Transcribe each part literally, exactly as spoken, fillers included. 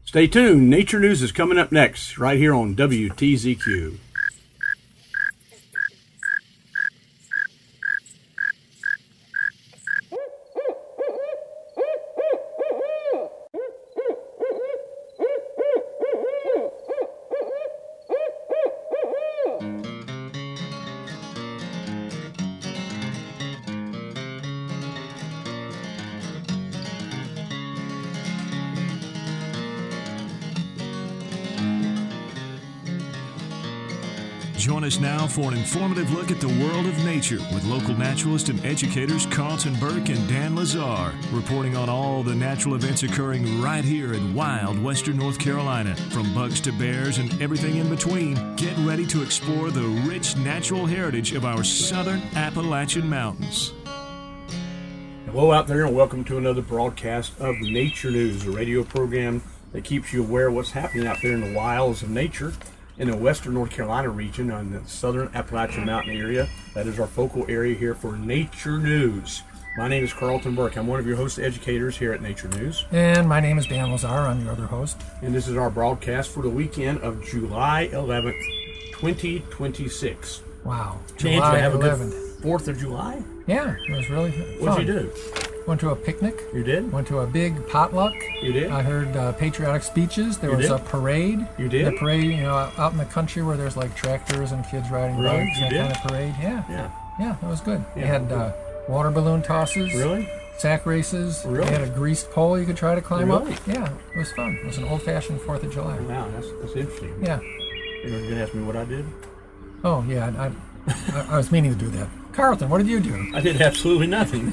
Stay tuned. Nature News is coming up next, right here on W T Z Q. Join us now for an informative look at the world of nature with local naturalist and educators Carlton Burke and Dan Lazar, reporting on all the natural events occurring right here in wild western North Carolina. From bugs to bears and everything in between, get ready to explore the rich natural heritage of our southern Appalachian mountains. Hello out there, and welcome to another broadcast of Nature News, a radio program that keeps you aware of what's happening out there in the wilds of nature in the western North Carolina region on the southern Appalachian Mountain area. That is our focal area here for Nature News. My name is Carlton Burke. I'm one of your host educators here at Nature News. And my name is Dan Lazar. I'm your other host. And this is our broadcast for the weekend of July eleventh, twenty twenty-six. Wow. Dan, July did you have eleventh. a good fourth of July? Yeah, it was really fun. What did you do? Went to a picnic. You did? Went to a big potluck. You did? I heard uh, patriotic speeches. There You was did? a parade. You did? The parade, you know, out in the country where there's like tractors and kids riding Really? bikes. You That did? kind of parade. Yeah. Yeah. Yeah, it was good. Yeah. They had uh, water balloon tosses. Really? Sack races. Really? They had a greased pole you could try to climb Really? up. Yeah, it was fun. It was an old-fashioned fourth of July. Wow, that's, that's interesting. Yeah. You're going to ask me what I did? Oh, yeah. I, I, I was meaning to do that. Carlton, what did you do? I did absolutely nothing.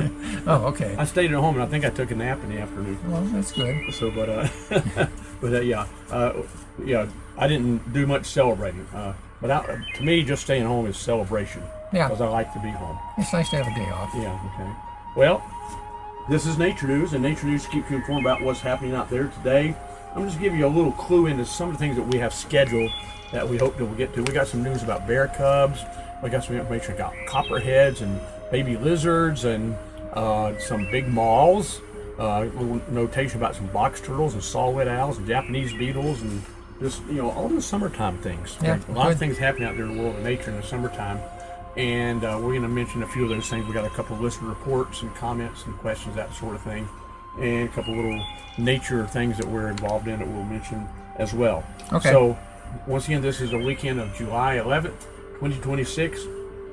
Oh, okay. I stayed at home, and I think I took a nap in the afternoon. Well, that's good. So, but, uh, but uh, yeah, uh, yeah, I didn't do much celebrating. Uh, but I, to me, just staying home is celebration. Yeah. Because I like to be home. It's nice to have a day off. Yeah, okay. Well, this is Nature News, and Nature News keeps you informed about what's happening out there today. I'm just giving you a little clue into some of the things that we have scheduled that we hope that we'll get to. We got some news about bear cubs. We got some information about copperheads and baby lizards and uh, some big moths. Uh, a little notation about some box turtles and saw-whet owls and Japanese beetles and just, you know, all the summertime things. Yeah, a lot good. of things happening out there in the world of nature in the summertime. And uh, we're going to mention a few of those things. We got a couple of listener reports and comments and questions, that sort of thing. And a couple little nature things that we're involved in that we'll mention as well. Okay. So, once again, this is the weekend of July eleventh, twenty twenty-six.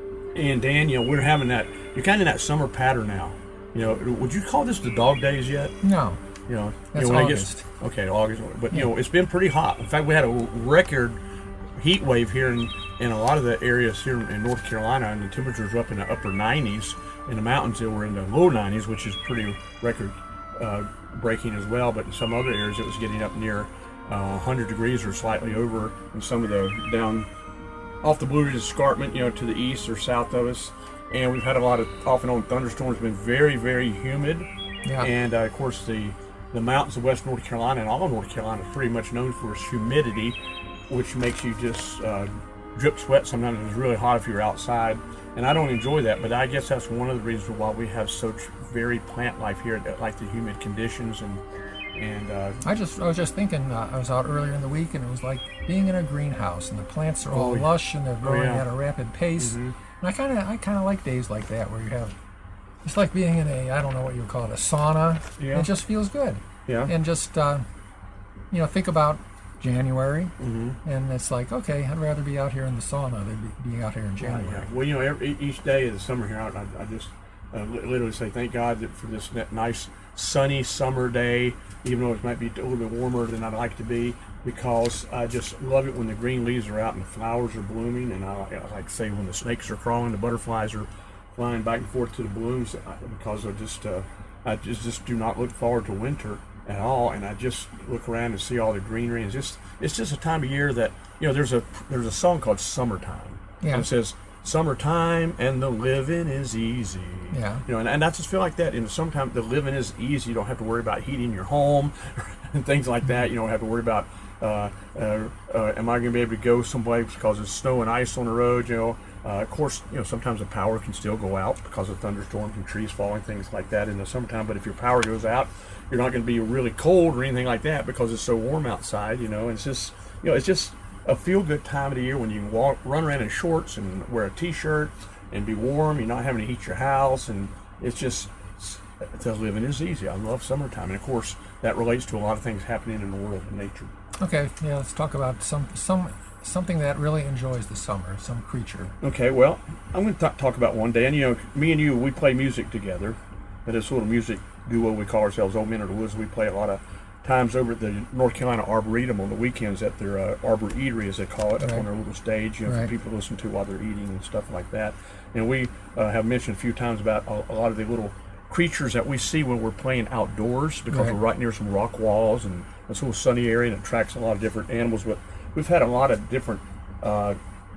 And Dan, you know, we're having that, you're kind of in that summer pattern now. You know, would you call this the dog days yet? No. You know, That's you know, when it August. gets, okay, August. But, you know, it's been pretty hot. In fact, we had a record heat wave here in, in a lot of the areas here in North Carolina, and the temperatures were up in the upper nineties. In the mountains, they were in the low nineties, which is pretty record uh, breaking as well. But in some other areas, it was getting up near uh, one hundred degrees or slightly over in some of the down off the Blue Ridge Escarpment, you know, to the east or south of us. And we've had a lot of off and on thunderstorms, been very, very humid. Yeah. And uh, of course, the, the mountains of West North Carolina and all of North Carolina is pretty much known for its humidity, which makes you just uh, drip sweat sometimes. It's really hot if you're outside. And I don't enjoy that, but I guess that's one of the reasons why we have such varied plant life here, that like the humid conditions. And and uh, I just I was just thinking, uh, I was out earlier in the week, and it was like being in a greenhouse, and the plants are all Oh, yeah. lush and they're growing yeah. at a rapid pace. Mhm. And I kind of I kind of like days like that where you have, it's like being in a, I don't know what you would call it, a sauna. Yeah. It just feels good. yeah, And just uh, you know, think about January, Mhm. and it's like, okay, I'd rather be out here in the sauna than be, be out here in January. Yeah. Well, you know, every, each day of the summer here, I, I just uh, li- literally say thank God that for this n- nice sunny summer day, even though it might be a little bit warmer than I'd like to be, because I just love it when the green leaves are out and the flowers are blooming, and I, I like to say when the snakes are crawling, the butterflies are flying back and forth to the blooms, uh, because I just uh, I just just do not look forward to winter at all, and I just look around and see all the greenery. And just it's just a time of year that, you know, there's a there's a song called Summertime, Yeah. and it says summertime and the living is easy. Yeah. You know, and, and I just feel like that in the summertime, the living is easy. You don't have to worry about heating your home and things like that. You don't have to worry about Uh, uh, uh, am I going to be able to go someplace because there's snow and ice on the road? You know, uh, of course, you know sometimes the power can still go out because of thunderstorms and trees falling, things like that in the summertime. But if your power goes out, you're not going to be really cold or anything like that because it's so warm outside. You know, it's just you know it's just a feel-good time of the year when you can walk, run around in shorts and wear a t-shirt and be warm. You're not having to heat your house, and it's just the living is easy. I love summertime, and of course that relates to a lot of things happening in the world of nature. Okay, yeah, let's talk about some some something that really enjoys the summer, some creature. Okay, well, I'm going to th- talk about one day, and you know, me and you, we play music together. That is sort of music duo. We call ourselves Old Men of the Woods. We play a lot of times over at the North Carolina Arboretum on the weekends at their uh, Arbor Eatery, as they call it, up Right. on their little stage, you know, Right. for people to listen to while they're eating and stuff like that. And we uh, have mentioned a few times about a, a lot of the little creatures that we see when we're playing outdoors, because Right. we're right near some rock walls and it's a little sunny area and it attracts a lot of different animals. But we've had a lot of different, uh,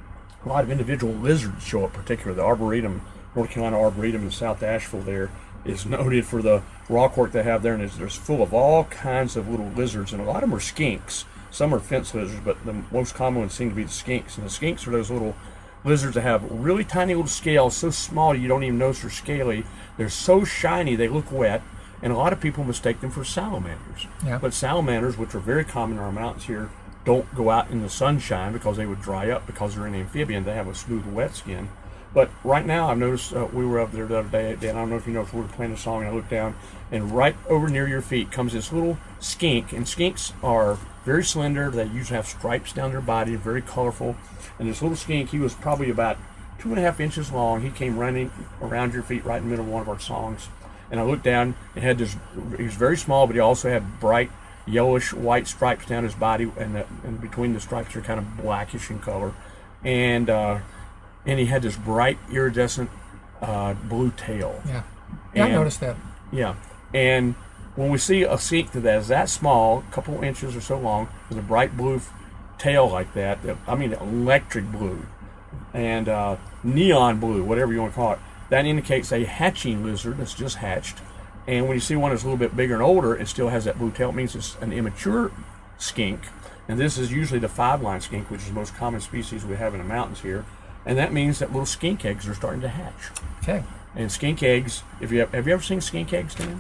a lot of individual lizards show up. Particularly the Arboretum, North Carolina Arboretum in South Asheville, there is noted for the rock work they have there, and it's, it's full of all kinds of little lizards, and a lot of them are skinks. Some are fence lizards, but the most common ones seem to be the skinks. And the skinks are those little lizards that have really tiny little scales, so small you don't even notice they're scaly. They're so shiny they look wet, and a lot of people mistake them for salamanders. Yeah. But salamanders, which are very common in our mountains here, don't go out in the sunshine because they would dry up because they're an amphibian. They have a smooth, wet skin. But right now, I've noticed, uh, we were up there the other day, Dan, I don't know if you know, if we were playing a song, and I looked down, and right over near your feet comes this little skink, and skinks are very slender. They usually have stripes down their body, very colorful. And this little skink, he was probably about two and a half inches long. He came running around your feet right in the middle of one of our songs. And I looked down and had this, he was very small, but he also had bright yellowish white stripes down his body, and, the, and between the stripes are kind of blackish in color. And uh, and he had this bright iridescent uh, blue tail. Yeah, yeah, And- I noticed that. Yeah, and when we see a skink that is that small, a couple inches or so long, with a bright blue f- tail like that, that- I mean electric blue, and uh, neon blue, whatever you want to call it, that indicates a hatching lizard that's just hatched. And when you see one that's a little bit bigger and older, it still has that blue tail. It means it's an immature skink, and this is usually the five-line skink, which is the most common species we have in the mountains here. And that means that little skink eggs are starting to hatch. Okay. And skink eggs, if you have, have you ever seen skink eggs, Dan?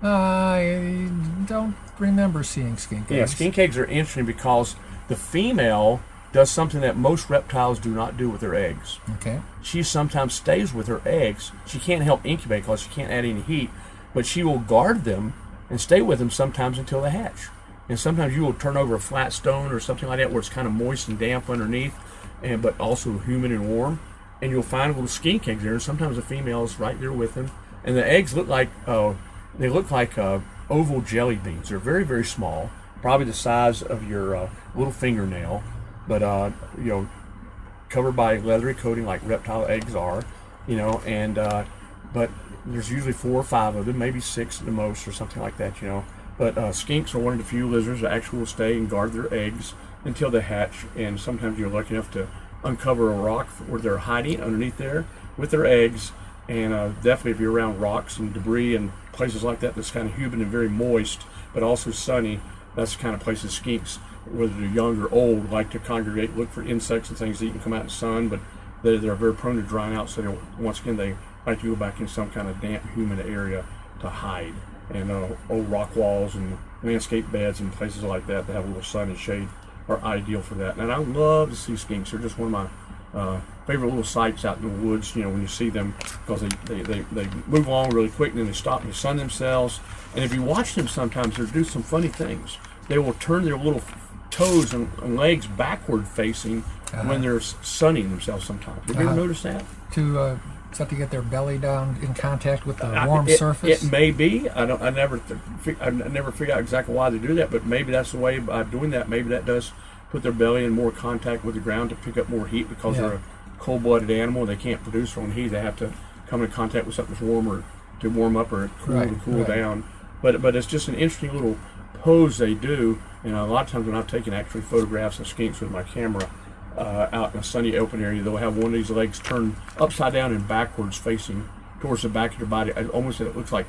I don't remember seeing skink Yeah, eggs. skink eggs are interesting because the female does something that most reptiles do not do with their eggs. Okay. She sometimes stays with her eggs. She can't help incubate because she can't add any heat, but she will guard them and stay with them sometimes until they hatch. And sometimes you will turn over a flat stone or something like that where it's kind of moist and damp underneath, and but also humid and warm, and you'll find little skink eggs there. And sometimes the female is right there with them, and the eggs look like uh, they look like uh, oval jelly beans. They're very very small, probably the size of your uh, little fingernail, but uh, you know, covered by leathery coating like reptile eggs are, you know, and uh, but there's usually four or five of them, maybe six at the most or something like that, you know. But uh, skinks are one of the few lizards that actually will stay and guard their eggs until they hatch, and sometimes you're lucky enough to uncover a rock where they're hiding underneath there with their eggs. And uh, definitely if you're around rocks and debris and places like that that's kind of humid and very moist but also sunny, that's the kind of places skinks, whether they're young or old, like to congregate, look for insects and things that can come out in the sun, but they're, they're very prone to drying out, so they, once again they like to go back in some kind of damp humid area to hide. And uh, old rock walls and landscape beds and places like that that have a little sun and shade are ideal for that. And I love to see skinks. They're just one of my uh, favorite little sights out in the woods, you know, when you see them, because they, they, they, they move along really quick and then they stop and they sun themselves. And if you watch them sometimes, they do some funny things. They will turn their little toes and, and legs backward facing Uh-huh. when they're sunning themselves sometimes. Have you Uh-huh. ever noticed that? To uh, is that to get their belly down in contact with the I- warm it, surface? It may be. I don't. I never. Th- fig- I never figure out exactly why they do that, but maybe that's the way by doing that. Maybe that does put their belly in more contact with the ground to pick up more heat, because Yeah. they're a cold-blooded animal. They can't produce their own heat. They have to come in contact with something that's warmer to warm up or cool Right, to cool right. down. But but it's just an interesting little pose they do. And a lot of times when I've taken actually photographs of skinks with my camera, Uh, out in a sunny open area, they'll have one of these legs turned upside down and backwards facing towards the back of their body. It almost it looks like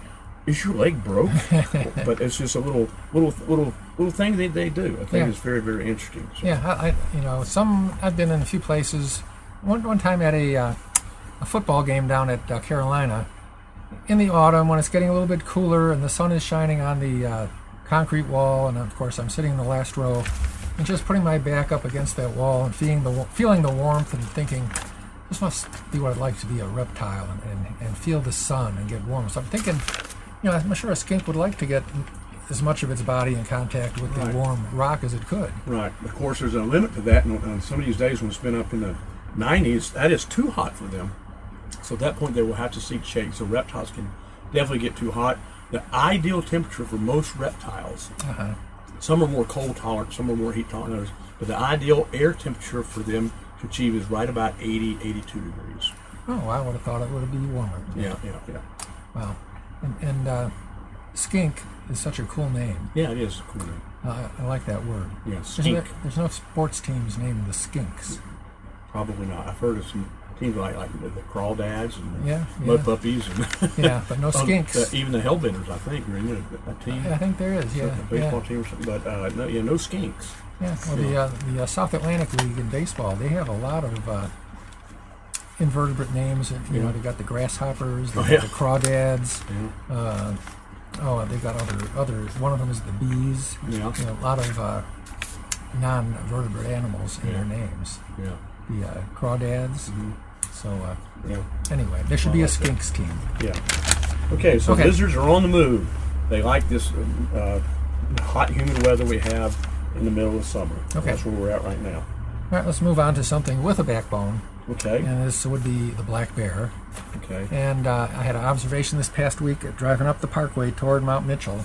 is your leg broke? But it's just a little, little, little, little thing that they do. I think Yeah. it's very, very interesting. So. Yeah, I, I, you know, some I've been in a few places. One one time at a uh, a football game down at uh, Carolina in the autumn when it's getting a little bit cooler and the sun is shining on the uh, concrete wall, and of course I'm sitting in the last row and just putting my back up against that wall and feeling the feeling the warmth and thinking, this must be what it's like to be a reptile and, and, and feel the sun and get warm. So I'm thinking, you know, I'm sure a skink would like to get as much of its body in contact with the Right. warm rock as it could. Right. Of course, there's a limit to that, and on some of these days when it's been up in the nineties, that is too hot for them. So at that point, they will have to seek shade. So reptiles can definitely get too hot. The ideal temperature for most reptiles, Uh-huh. some are more cold tolerant, some are more heat tolerant than others, but the ideal air temperature for them to achieve is right about eighty, eighty-two degrees. Oh, I would have thought it would be warmer. Yeah, yeah, yeah. Wow. And, and uh, skink is such a cool name. Yeah, it is a cool name. Uh, I like that word. Yeah, There's skink. no, there's no sports teams named the Skinks. Probably not. I've heard of some teams like, like the, the Crawdads and the Yeah, Mud yeah. Puppies and Yeah, but no Oh, skinks. the- even the Hellbenders, I think, are in a, a team. I think there is, yeah. a baseball Yeah, team or something, but uh, no, yeah, no skinks. yeah. Well, the, uh, the uh, South Atlantic League in baseball, they have a lot of uh, invertebrate names. And, you Yeah. know, they got the grasshoppers, they Oh, got yeah. the crawdads. Yeah, Uh, oh, they've got other, other, one of them is the bees. yeah, You know, a lot of uh, non-vertebrate animals in Yeah. their names. yeah. The uh, crawdads. Mhm. So, uh, Yeah. anyway, there should I be a like that. skinks team. Yeah. Okay, so Okay. lizards are on the move. They like this uh, hot, humid weather we have in the middle of summer. Okay. That's where we're at right now. All right, let's move on to something with a backbone, Okay. and this would be the black bear. Okay. And uh, I had an observation this past week driving up the parkway toward Mount Mitchell,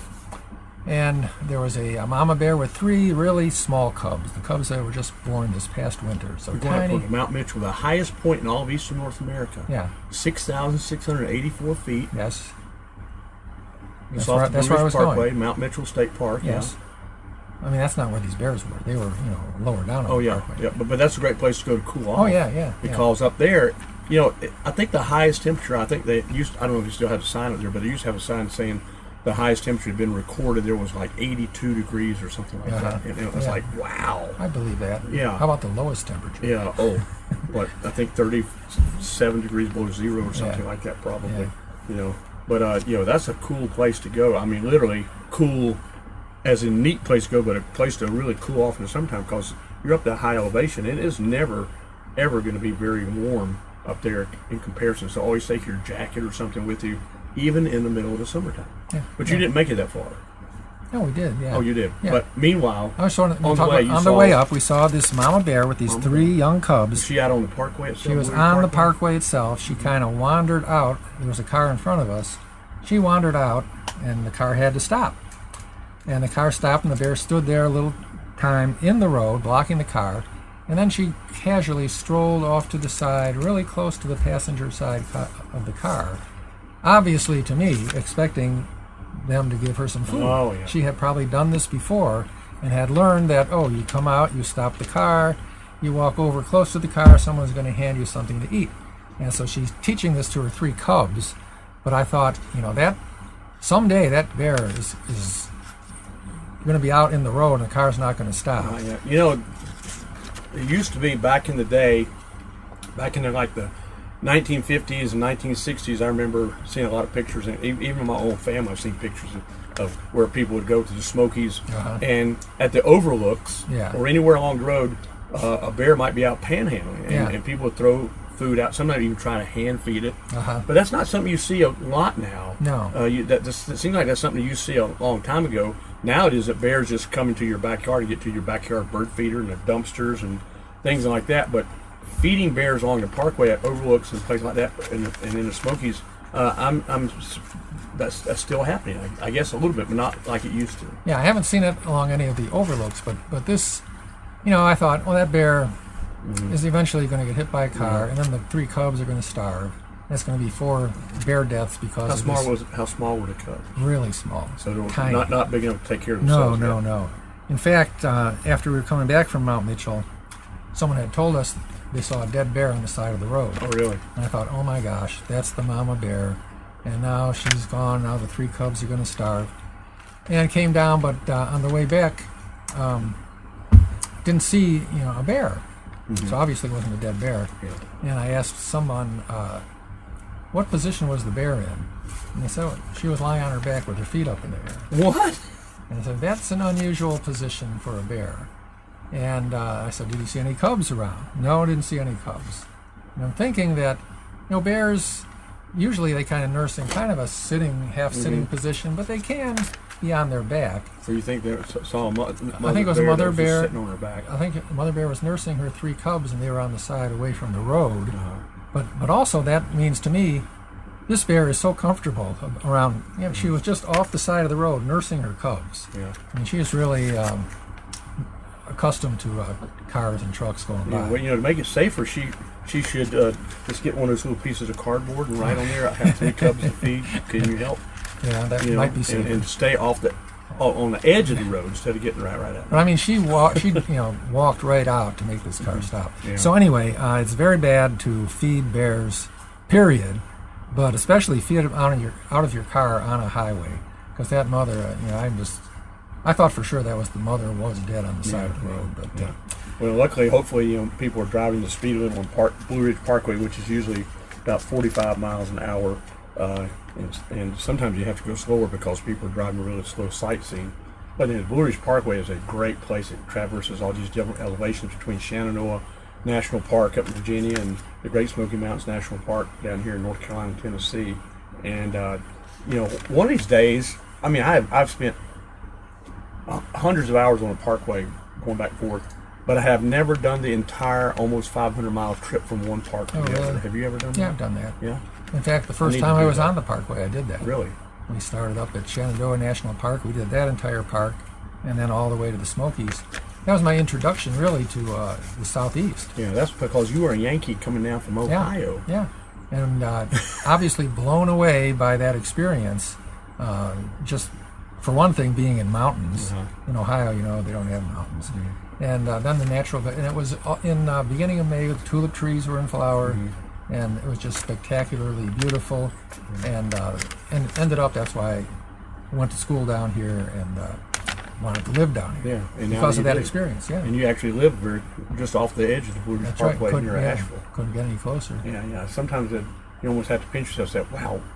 and there was a, a mama bear with three really small cubs. The cubs that were just born this past winter, so We're going up tiny. on Mount Mitchell, the highest point in all of eastern North America. Yeah. six thousand six hundred eighty-four feet. Yes. It's That's off where- the that's Blue where I Ridge was Parkway, going. Mount Mitchell State Park. Yes. I mean, that's not where these bears were. They were, you know, lower down on Oh the yeah, parkway. yeah. But, but that's a great place to go to cool off. Oh yeah, yeah. yeah. Because up there, you know, it- I think the highest temperature. I think they used. I don't know if you still have a sign up there, but they used to have a sign saying the highest temperature had been recorded. There was like eighty-two degrees or something like Uh-huh. that. And it was Yeah. like, wow. I believe that. Yeah. How about the lowest temperature? Yeah. Oh, what I think thirty-seven degrees below zero or something Yeah. like that, probably. Yeah. You know, but uh, you know, that's a cool place to go. I mean, literally cool, as a neat place to go, but a place to really cool off in the summertime because you're up that high elevation. It is never, ever going to be very warm up there in comparison. So always take your jacket or something with you, even in the middle of the summertime. Yeah. But you Yeah. didn't make it that far. No, we did. Yeah. Oh, you did. Yeah. But meanwhile, I was showing, On the on, way, you on the saw- way up, we saw this mama bear with these Mama three young was cubs. she out on the parkway itself? She was Blue Ridge on the parkway itself. She kind of wandered out. There was a car in front of us. She wandered out, and the car had to stop. And the car stopped, and the bear stood there a little time in the road, blocking the car. And then she casually strolled off to the side, really close to the passenger side ca- of the car. Obviously, to me, expecting them to give her some food. Oh, yeah. She had probably done this before and had learned that, oh, you come out, you stop the car, you walk over close to the car, someone's going to hand you something to eat. And so she's teaching this to her three cubs. But I thought, you know, that someday that bear is, is going to be out in the road and the car's not going to stop. Uh, yeah. You know, it used to be back in the day, back in the, like the nineteen fifties and nineteen sixties, I remember seeing a lot of pictures, and e- even in my own family, I've seen pictures of, of where people would go to the Smokies, Uh-huh. and at the overlooks, Yeah. or anywhere along the road, uh, a bear might be out panhandling, and, Yeah. and people would throw food out, sometimes even try to hand feed it. Uh-huh. But that's not something you see a lot now. No. Uh, you, that, this, it seems like that's something you see a long time ago. Now it is that bears just come into your backyard and get to your backyard bird feeder and the dumpsters and things like that. But feeding bears along the parkway at overlooks and places like that, and, and in the Smokies, uh, I'm, I'm, that's that's still happening. I, I guess a little bit, but not like it used to. Yeah, I haven't seen it along any of the overlooks, but but this, you know, I thought, well, that bear Mm-hmm. is eventually going to get hit by a car, and then the three cubs are going to starve. That's going to be four bear deaths because How of small this was how small were the cubs? really small, So they were tiny. not not big enough to take care of no, themselves. no, yet. no. In fact, uh, after we were coming back from Mount Mitchell, someone had told us they saw a dead bear on the side of the road. Oh really? And I thought, oh my gosh, that's the mama bear and now she's gone. Now the three cubs are going to starve. And came down, but uh, on the way back, um, didn't see you know a bear. Mm-hmm. So obviously it wasn't a dead bear. Yeah. And I asked someone, uh, what position was the bear in? And they said, she was lying on her back with her feet up in the air. What? And I said, that's an unusual position for a bear. And uh, I said, did you see any cubs around? No, I didn't see any cubs. And I'm thinking that, you know, bears, usually they kind of nurse in kind of a sitting, half-sitting mm-hmm. position, but they can be on their back. So you think they saw a mo- mother I think it was a mother bear, bear sitting on her back? I think mother bear was nursing her three cubs, and they were on the side away from the road. Uh-huh. But but also that means to me, this bear is so comfortable around. You know, she was just off the side of the road nursing her cubs. Yeah. I mean, she is really um, accustomed to uh, cars and trucks going Yeah, by. well, you know, to make it safer, she she should uh, just get one of those little pieces of cardboard and write on there, "I have three cubs to feed. Can you help?" Yeah, that You know, might be safer. and, and stay off the oh, on the edge of the road instead of getting right right at it. But I mean, she walked. She you know walked right out to make this car stop. Yeah. So anyway, uh, it's very bad to feed bears, period. But especially feed them out of your out of your car on a highway, because that mother, uh, you know, I'm just, I thought for sure that was the mother was dead on the side Yeah, of the road. But yeah. uh, Well, luckily, hopefully, you know, people are driving the speed limit on Park, Blue Ridge Parkway, which is usually about forty-five miles an hour, uh, and, and sometimes you have to go slower because people are driving really slow sightseeing. But then Blue Ridge Parkway is a great place. It traverses all these different elevations between Shenandoah National Park up in Virginia and the Great Smoky Mountains National Park down here in North Carolina and Tennessee. And, uh, you know, one of these days, I mean, I've, I've spent uh, hundreds of hours on the parkway going back and forth, but I have never done the entire almost five hundred mile trip from one park to Oh, the other. really? Have you ever done yeah, that? I've done that. Yeah? In fact, the first need to time I do was that. on the parkway, I did that. Really? We started up at Shenandoah National Park. We did that entire park, and then all the way to the Smokies. That was my introduction, really, to uh, the Southeast. Yeah, that's because you were a Yankee coming down from Ohio. Yeah, yeah. And uh, obviously blown away by that experience. Uh, just for one thing, being in mountains. Uh-huh. In Ohio, you know, they don't have mountains. Mm-hmm. And uh, then the natural, and it was in uh, beginning of May. The tulip trees were in flower, mm-hmm. and it was just spectacularly beautiful. Mm-hmm. And uh, and it ended up. That's why I went to school down here and uh, wanted to live down here. Yeah, and now because you of that do. experience. Yeah, And you actually live very, just off the edge of the Blue Ridge that's right. Parkway Couldn't, near yeah, Asheville. couldn't get any closer. Yeah, yeah. Sometimes it, you almost have to pinch yourself and say, wow,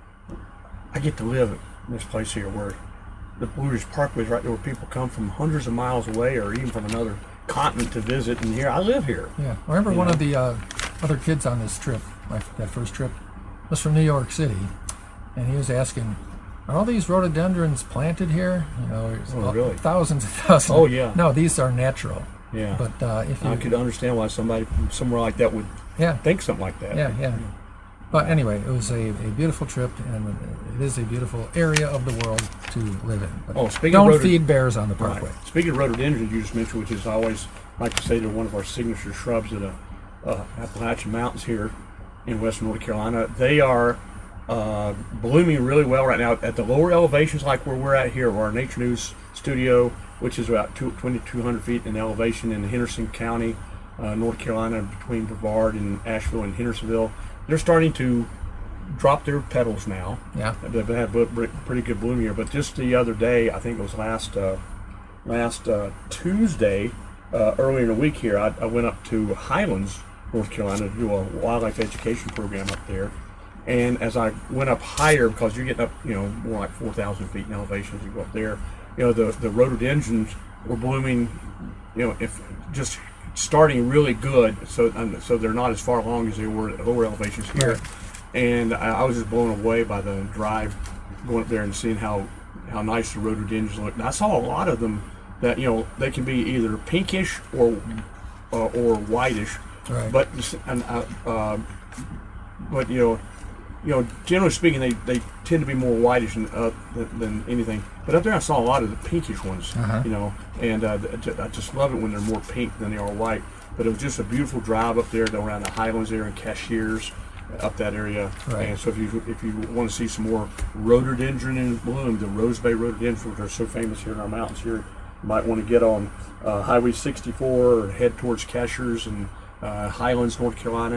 I get to live in this place here where the Blue Ridge Parkway is right there where people come from hundreds of miles away or even from another continent to visit, and here I live here. Yeah, I remember You one know? of the uh, other kids on this trip, my, that first trip, was from New York City, and he was asking, are all these rhododendrons planted here? You know, there's Oh, really? thousands and thousands. Oh, yeah. No, these are natural. Yeah. But uh, if you, I could understand why somebody from somewhere like that would yeah, think something like that. yeah, yeah. But anyway, it was a, a beautiful trip, and it is a beautiful area of the world to live in. But Oh, speaking don't of rhodod- feed bears on the Right. parkway. Speaking of rhododendrons, you just mentioned, which is I always like to say they're one of our signature shrubs at the uh, Appalachian Mountains here in western North Carolina. They are uh, blooming really well right now at the lower elevations, like where we're at here, where our Nature News studio, which is about twenty-two hundred feet in elevation in Henderson County, uh, North Carolina, between Brevard and Asheville and Hendersonville. They're starting to drop their petals now. Yeah. They've had bu- bu- pretty good bloom here, but just the other day, I think it was last uh, last uh, Tuesday, uh, earlier in the week here, I, I went up to Highlands, North Carolina, to do a wildlife education program up there. And as I went up higher, because you're getting up, you know, more like four thousand feet in elevation as you go up there, you know, the, the rhododendrons were blooming, you know, if just starting really good, so um, so they're not as far along as they were at lower elevations here. Right. And I, I was just blown away by the drive going up there and seeing how, how nice the rhododendrons look. And I saw a lot of them that, you know, they can be either pinkish or uh, or whitish, Right. but and, uh, uh, but you know, you know, generally speaking, they, they tend to be more whitish than, uh, than, than anything. But up there, I saw a lot of the pinkish ones, Uh-huh. you know, and uh, th- I just love it when they're more pink than they are white. But it was just a beautiful drive up there around the Highlands there and Cashiers, up that area. Right. And so if you if you want to see some more rhododendron in bloom, the Rose Bay rhododendrons, which are so famous here in our mountains here, you might want to get on uh, Highway sixty-four or head towards Cashiers and uh, Highlands, North Carolina, and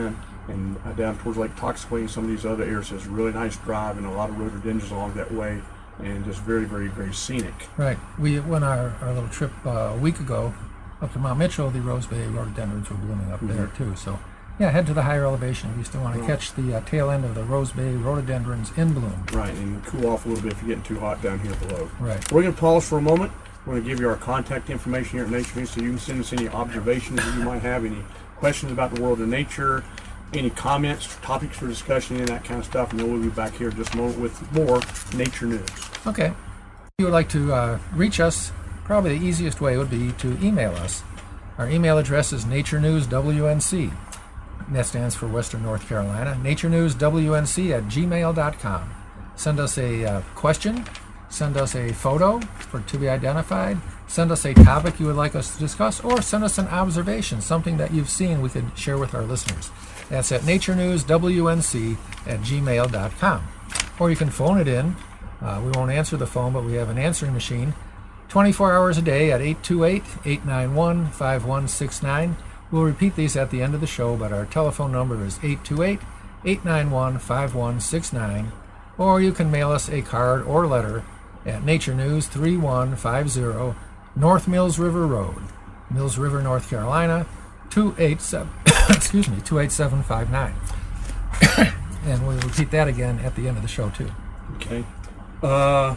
and uh, down towards Lake Toxically and some of these other areas. It's a really nice drive and a lot of rhododendrons along that way, and just very, very, very scenic. Right. We went our, our little trip uh, a week ago up to Mount Mitchell. The Rose Bay rhododendrons were blooming up mm-hmm. there too. So, yeah, head to the higher elevation if you still want to right. catch the uh, tail end of the Rose Bay rhododendrons in bloom. Right, and cool off a little bit if you're getting too hot down here below. Right. We're going to pause for a moment. We're going to give you our contact information here at Nature News, so you can send us any observations that you might have, any questions about the world of nature, any comments, topics for discussion, and that kind of stuff, and then we'll be back here in just a moment with more Nature News. Okay. If you would like to uh, reach us, probably the easiest way would be to email us. Our email address is Nature News W N C. That stands for Western North Carolina. Nature News W N C at gmail dot com. Send us a uh, question. Send us a photo for to be identified. Send us a topic you would like us to discuss, or send us an observation, something that you've seen we could share with our listeners. That's at Nature News W N C at gmail dot com. Or you can phone it in. Uh, we won't answer the phone, but we have an answering machine twenty-four hours a day at eight two eight, eight nine one, five one six nine. We'll repeat these at the end of the show, but our telephone number is eight two eight, eight nine one, five one six nine. Or you can mail us a card or letter at Nature News three one five zero North Mills River Road, Mills River, North Carolina, two eight seven excuse me, two eight seven five nine. And we'll repeat that again at the end of the show too. Okay. Uh,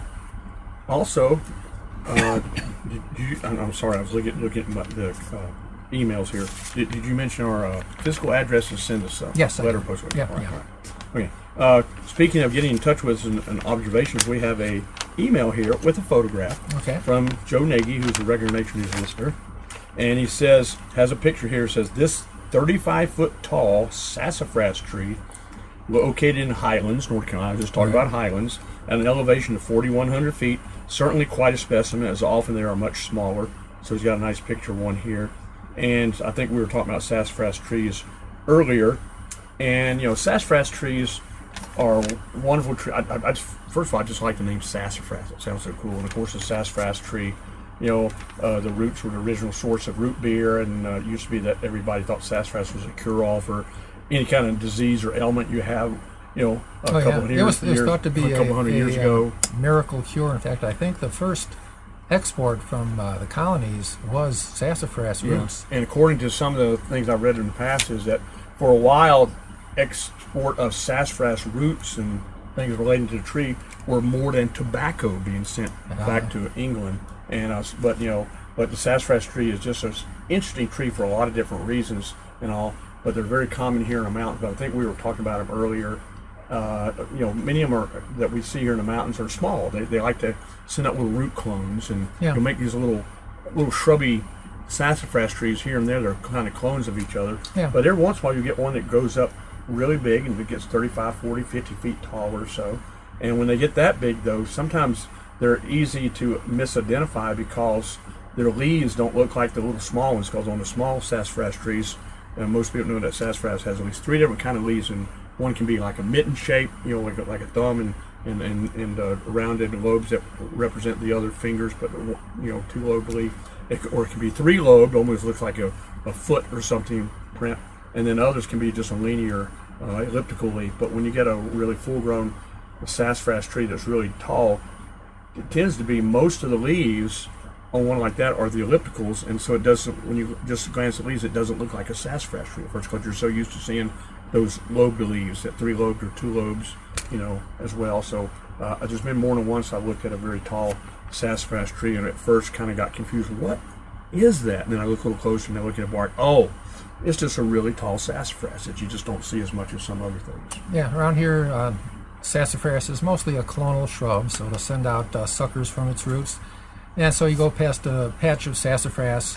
also, uh, did you, I'm sorry, I was looking looking at my, the uh, emails here. Did, did you mention our uh, physical address to send us a yes, letter postcard? Yeah, right, yeah. Right. Okay. Uh, speaking of getting in touch with us and, and observations, we have a email here with a photograph okay. from Joe Nagy, who's a regular Nature News listener, and he says has a picture here. Says this thirty-five foot tall sassafras tree, located in Highlands, North Carolina. I just talked right. about Highlands at an elevation of forty-one hundred feet. Certainly quite a specimen, as often they are much smaller. So he's got a nice picture of one here, and I think we were talking about sassafras trees earlier, and you know sassafras trees are wonderful tree. I, I, I just, first of all, I just like the name sassafras. It sounds so cool. And of course, the sassafras tree, you know, uh, the roots were the original source of root beer, and uh, it used to be that everybody thought sassafras was a cure-all for any kind of disease or ailment you have. You know, a oh, couple yeah. of years, it was, it was years, thought to be a couple a, hundred a, years a ago. miracle cure. In fact, I think the first export from uh, the colonies was sassafras Yeah. roots. And according to some of the things I've read in the past, is that for a while, export of sassafras roots and things relating to the tree were more than tobacco being sent uh-huh. back to England. And uh, but you know, but the sassafras tree is just an interesting tree for a lot of different reasons and all. But they're very common here in the mountains. But I think we were talking about them earlier. Uh, you know, many of them are, that we see here in the mountains are small. They, they like to send out little root clones and yeah. to make these little little shrubby sassafras trees here and there. They're kind of clones of each other. Yeah. But every once in a while you get one that grows up really big and it gets thirty-five, forty, fifty feet tall or so. And when they get that big, though, sometimes they're easy to misidentify because their leaves don't look like the little small ones. Because on the small sassafras trees, and most people know that sassafras has at least three different kind of leaves, and one can be like a mitten shape, you know, like a, like a thumb, and and and, and uh, rounded lobes that represent the other fingers, but you know, two lobe leaf. It, or it can be three lobed, almost looks like a, a foot or something print, and then others can be just a linear uh, elliptical leaf. But when you get a really full-grown sassafras tree that's really tall, it tends to be most of the leaves on one like that are the ellipticals, and so it doesn't, when you just glance at leaves, it doesn't look like a sassafras tree at first because you're so used to seeing those lobed leaves, that three lobed or two lobes, you know, as well. So uh, there's been more than once I looked at a very tall sassafras tree and at first kind of got confused. What is that? And then I look a little closer and I look at the bark. Oh, it's just a really tall sassafras that you just don't see as much as some other things. Yeah, around here, uh, sassafras is mostly a clonal shrub, so it'll send out uh, suckers from its roots. And so you go past a patch of sassafras,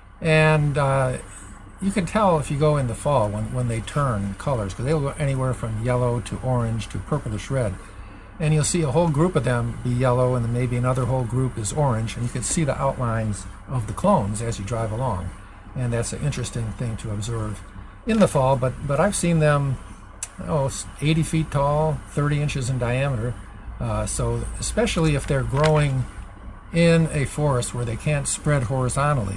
and uh, you can tell if you go in the fall when, when they turn colors, because they'll go anywhere from yellow to orange to purplish red. And you'll see a whole group of them be yellow, and then maybe another whole group is orange, and you can see the outlines of the clones as you drive along. And that's an interesting thing to observe in the fall, but, but I've seen them oh, eighty feet tall, thirty inches in diameter. Uh, so especially if they're growing in a forest where they can't spread horizontally,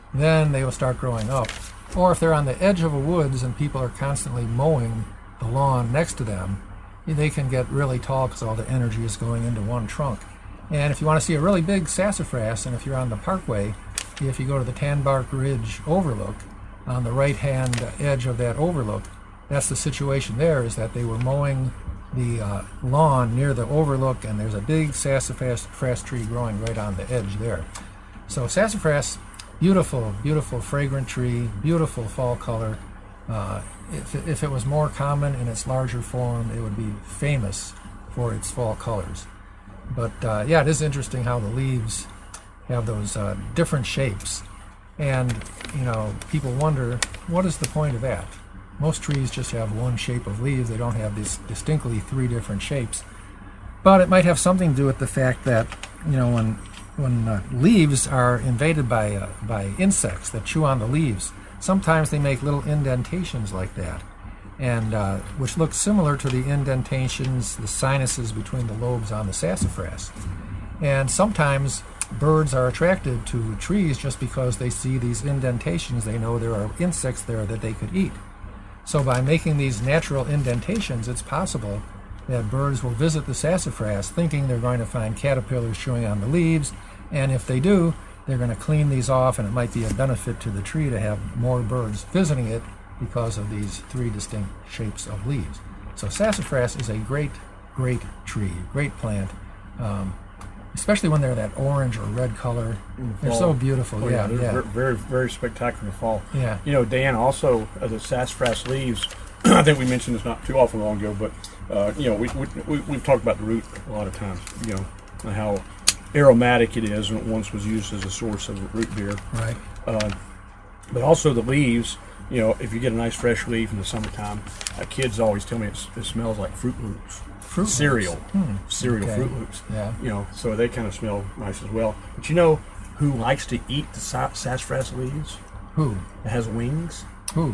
then they will start growing up. Or if they're on the edge of a woods and people are constantly mowing the lawn next to them, they can get really tall because all the energy is going into one trunk. And if you want to see a really big sassafras, and if you're on the parkway, if you go to the Tanbark Ridge Overlook, on the right-hand edge of that overlook, that's the situation there, is that they were mowing the uh, lawn near the overlook, and there's a big sassafras tree growing right on the edge there. So sassafras, beautiful, beautiful fragrant tree, beautiful fall color. Uh, if, if it was more common in its larger form, it would be famous for its fall colors. But uh, yeah, it is interesting how the leaves have those uh, different shapes. And, you know, people wonder, what is the point of that? Most trees just have one shape of leaves. They don't have these distinctly three different shapes. But it might have something to do with the fact that, you know, when when uh, leaves are invaded by uh, by insects that chew on the leaves, sometimes they make little indentations like that, and uh, which look similar to the indentations, the sinuses between the lobes on the sassafras. And sometimes birds are attracted to trees just because they see these indentations. They know there are insects there that they could eat. So by making these natural indentations, it's possible that birds will visit the sassafras thinking they're going to find caterpillars chewing on the leaves, and if they do, they're going to clean these off, and it might be a benefit to the tree to have more birds visiting it because of these three distinct shapes of leaves. So sassafras is a great, great tree, great plant, um, especially when they're that orange or red color. They're so beautiful. Oh, yeah, they're yeah. Very, very, very spectacular in the fall. Yeah. You know, Dan, also uh, the sassafras leaves, I think we mentioned this not too often long ago, but uh, you know, we, we, we, we've talked about the root a lot of times, you know, and how aromatic it is, and it once was used as a source of root beer. Right. Uh, but also the leaves, you know, if you get a nice fresh leaf in the summertime, uh, kids always tell me it's, it smells like Fruit Loops. Fruit cereal. Loops. Hmm. Cereal Okay. Fruit Loops. Yeah. You know, so they kind of smell nice as well. But you know who likes to eat the sa- sassafras leaves? Who? It has wings. Who?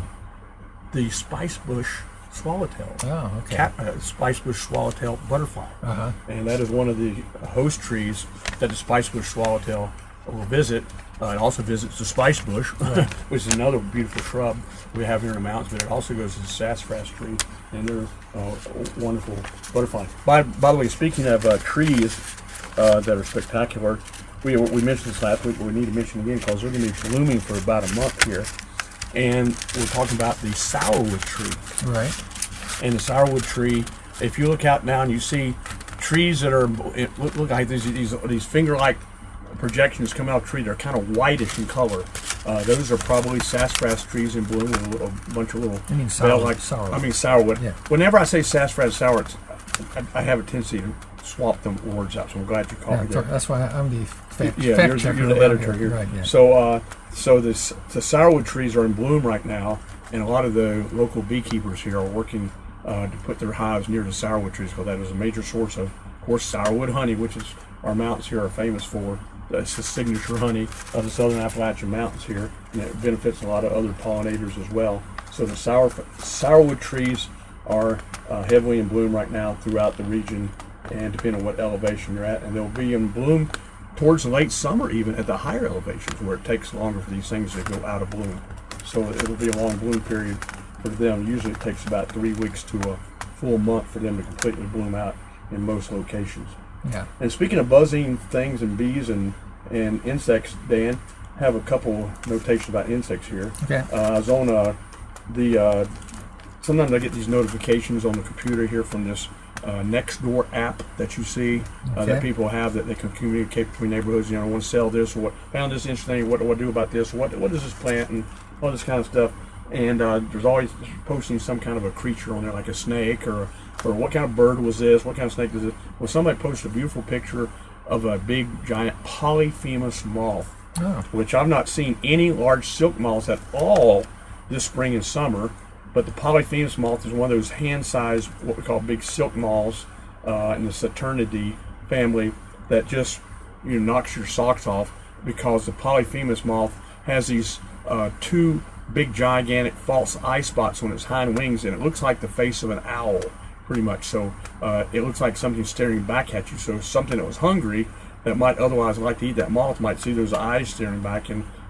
The spice bush swallowtail. Oh, okay. Cat, uh, spice bush swallowtail butterfly. Uh-huh. And that is one of the host trees that the spice bush swallowtail will visit. Uh, it also visits the spice bush, Right. which is another beautiful shrub we have here in the mountains, but it also goes to the sassafras tree, and they're uh, wonderful butterflies. By, by the way, speaking of uh, trees uh, that are spectacular, we, we mentioned this last week, but we need to mention again because they're going to be blooming for about a month here. And we're talking about the sourwood tree. Right. And the sourwood tree, if you look out now and you see trees that are, look, look like these, these, these finger-like projections come out of the tree, they're kind of whitish in color. Uh, those are probably sassafras trees in bloom with a, little, a bunch of little I mean sour, like sourwood. I mean sourwood. Yeah. Whenever I say sassafras sour, I, I have a tendency to swap them words out, so I'm glad you caught Yeah, me there. that's why I'm the fact, Yeah, fact you're, checker. you're the around editor here. Right, yeah. So, uh, so this the sourwood trees are in bloom right now, and a lot of the local beekeepers here are working uh, to put their hives near the sourwood trees because that is a major source of, of course, sourwood honey, which is our mountains here are famous for. It's the signature honey of the Southern Appalachian Mountains here, and it benefits a lot of other pollinators as well. So the sour sourwood trees are uh, heavily in bloom right now throughout the region, and depending on what elevation you're at, and they'll be in bloom towards the late summer, even at the higher elevations, where it takes longer for these things to go out of bloom. So it'll be a long bloom period for them. Usually it takes about three weeks to a full month for them to completely bloom out in most locations. Yeah. And speaking of buzzing things and bees and, and insects, Dan, I have a couple notations about insects here. Okay. Uh, I was on uh, the, uh, sometimes I get these notifications on the computer here from this uh, Nextdoor app that you see uh, Okay. that people have that they can communicate between neighborhoods. You know, I want to sell this, or what, found this interesting, what do I do about this, what what is this plant, and all this kind of stuff. And uh, there's always posting some kind of a creature on there, like a snake, or or what kind of bird was this, what kind of snake is it. Well, somebody posted a beautiful picture of a big, giant Polyphemus moth, Oh. which I've not seen any large silk moths at all this spring and summer. But the Polyphemus moth is one of those hand-sized, what we call big silk moths uh, in the Saturnidae family that just, you know, knocks your socks off, because the Polyphemus moth has these uh, two big, gigantic false eye spots on its hind wings, and it looks like the face of an owl, pretty much. So uh, it looks like something staring back at you. So something that was hungry that might otherwise like to eat that moth might see those eyes staring back and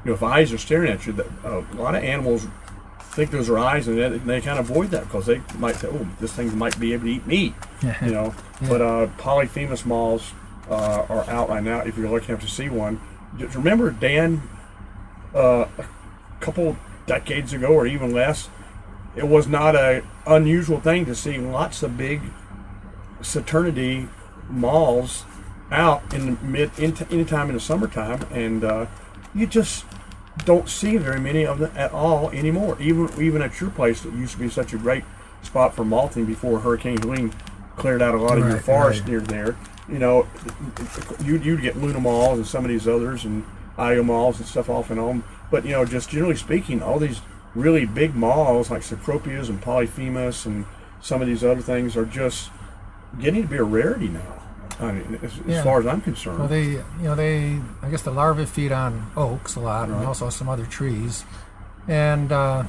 you know, if eyes are staring at you, that, uh, a lot of animals think those are eyes, and they, they kind of avoid that because they might say, "Oh, this thing might be able to eat me," you know. Yeah. But uh, polyphemus moths uh, are out right now. If you're lucky enough to see one, just remember, Dan, uh, a couple decades ago or even less, it was not a unusual thing to see lots of big Saturnity moths out in the mid in anytime in the summertime, and uh, you just don't see very many of them at all anymore. Even even at your place that used to be such a great spot for mothing before Hurricane Helene cleared out a lot of right, your forest right. near there. You know, you you'd get Luna moths and some of these others and Io moths and stuff off and on. But you know, just generally speaking, all these really big moths like Cecropias and Polyphemus and some of these other things are just getting to be a rarity now. I mean, as, yeah. as far as I'm concerned. Well, they, you know, they, I guess the larvae feed on oaks a lot, right. and also some other trees. And uh,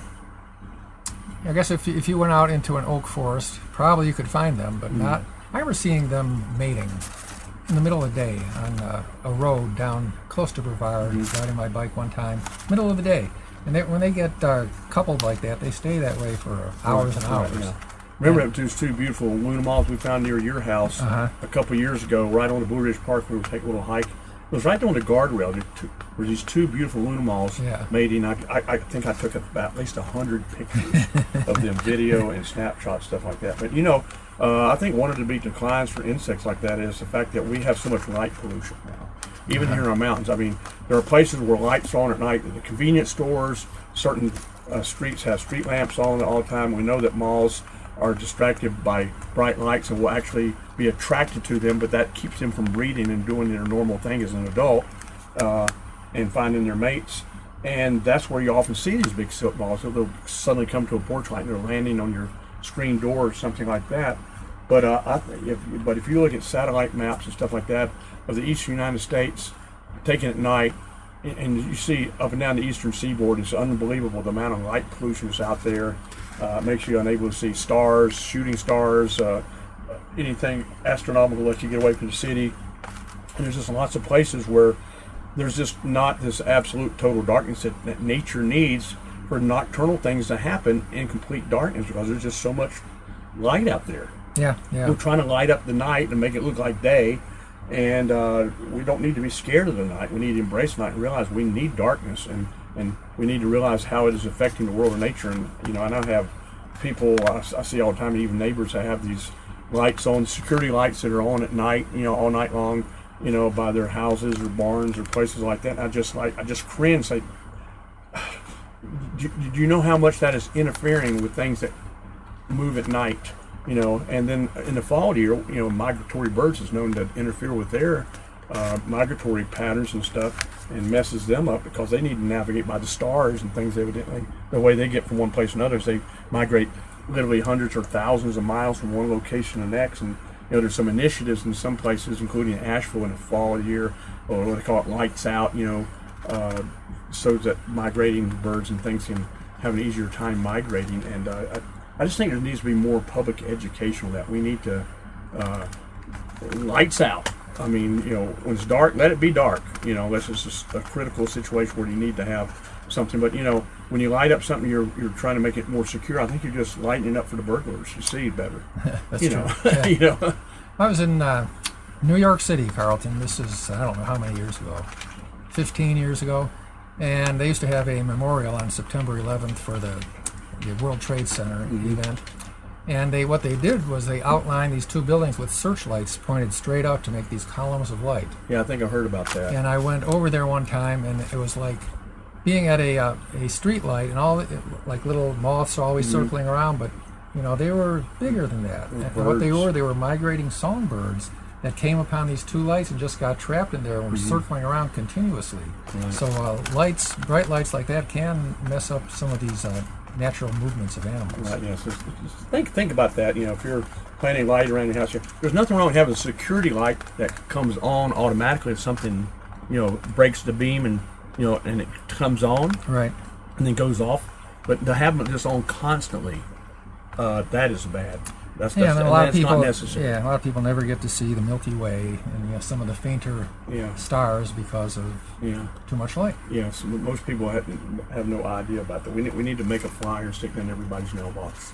I guess if you, if you went out into an oak forest, probably you could find them, but mm. not. I remember seeing them mating in the middle of the day on uh, a road down close to Brevard, mm. riding my bike one time, middle of the day. And they, when they get uh, coupled like that, they stay that way for hours right. and hours. Right, yeah. Remember those two beautiful Luna moths we found near your house uh-huh. a couple years ago, right on the Blue Ridge Park. We were taking a little hike. It was right on the guardrail. There two, were these two beautiful Luna moths yeah. mating. I, I, I think I took about at least a hundred pictures of them, video and snapshots, stuff like that. But you know, uh, I think one of the big declines for insects like that is the fact that we have so much light pollution now. Even uh-huh. here in our mountains. I mean, there are places where lights are on at night. The convenience stores, certain uh, streets have street lamps on all the time. We know that malls are distracted by bright lights and will actually be attracted to them, but that keeps them from breeding and doing their normal thing as an adult uh, and finding their mates. And that's where you often see these big silk balls. They'll suddenly come to a porch light and they're landing on your screen door or something like that. But uh, I th- if, but if you look at satellite maps and stuff like that of the eastern United States, taken at night, and you see up and down the eastern seaboard, it's unbelievable the amount of light pollution that's out there. Uh, it makes you unable to see stars, shooting stars, uh, anything astronomical that you get away from the city. And there's just lots of places where there's just not this absolute total darkness that, that nature needs for nocturnal things to happen in complete darkness, because there's just so much light out there. Yeah, yeah. We're trying to light up the night and make it look like day, and uh, we don't need to be scared of the night. We need to embrace the night and realize we need darkness, and, and we need to realize how it is affecting the world of nature. And you know, I now have people I, I see all the time, even neighbors that have these lights on, security lights that are on at night, you know, all night long, you know, by their houses or barns or places like that. And I just like I just cringe. Say, do, do you know how much that is interfering with things that move at night? You know, and then in the fall year, you know, migratory birds is known to interfere with their uh, migratory patterns and stuff, and messes them up because they need to navigate by the stars and things. Evidently, the way they get from one place to another is they migrate literally hundreds or thousands of miles from one location to the next. And you know, there's some initiatives in some places, including Asheville in the fall year, or what they call it, lights out. You know, uh, so that migrating birds and things can have an easier time migrating. And uh, I, I just think there needs to be more public education on that. We need to uh, lights out. I mean, you know, when it's dark, let it be dark. You know, this is just a critical situation where you need to have something. But you know, when you light up something, you're you're trying to make it more secure. I think you're just lighting it up for the burglars to see better. That's you true. know, Yeah. you know. I was in uh, New York City, Carlton. This is I don't know how many years ago, fifteen years ago, and they used to have a memorial on September eleventh for the the World Trade Center mm-hmm. event, and they what they did was they outlined these two buildings with searchlights pointed straight out to make these columns of light. Yeah, I think I heard about that. And I went over there one time, and it was like being at a uh, a street light, and all the, like little moths always mm-hmm. circling around, but you know they were bigger than that. And birds. what they were, they were migrating songbirds that came upon these two lights and just got trapped in there and were mm-hmm. circling around continuously. Right. So uh, lights, bright lights like that, can mess up some of these Uh, natural movements of animals. Right, yes. Just think think about that. You know, if you're planting light around your house, there's nothing wrong with having a security light that comes on automatically if something, you know, breaks the beam and you know, and it comes on, right, and then goes off. But to have them just on constantly, uh, that is bad. That's, that's yeah, and a and lot of that's people. not necessary. Yeah, a lot of people never get to see the Milky Way and you know, some of the fainter Yeah. stars because of Yeah. too much light. Yeah, so most people have, have no idea about that. We need, we need to make a flyer and stick it in everybody's mailbox.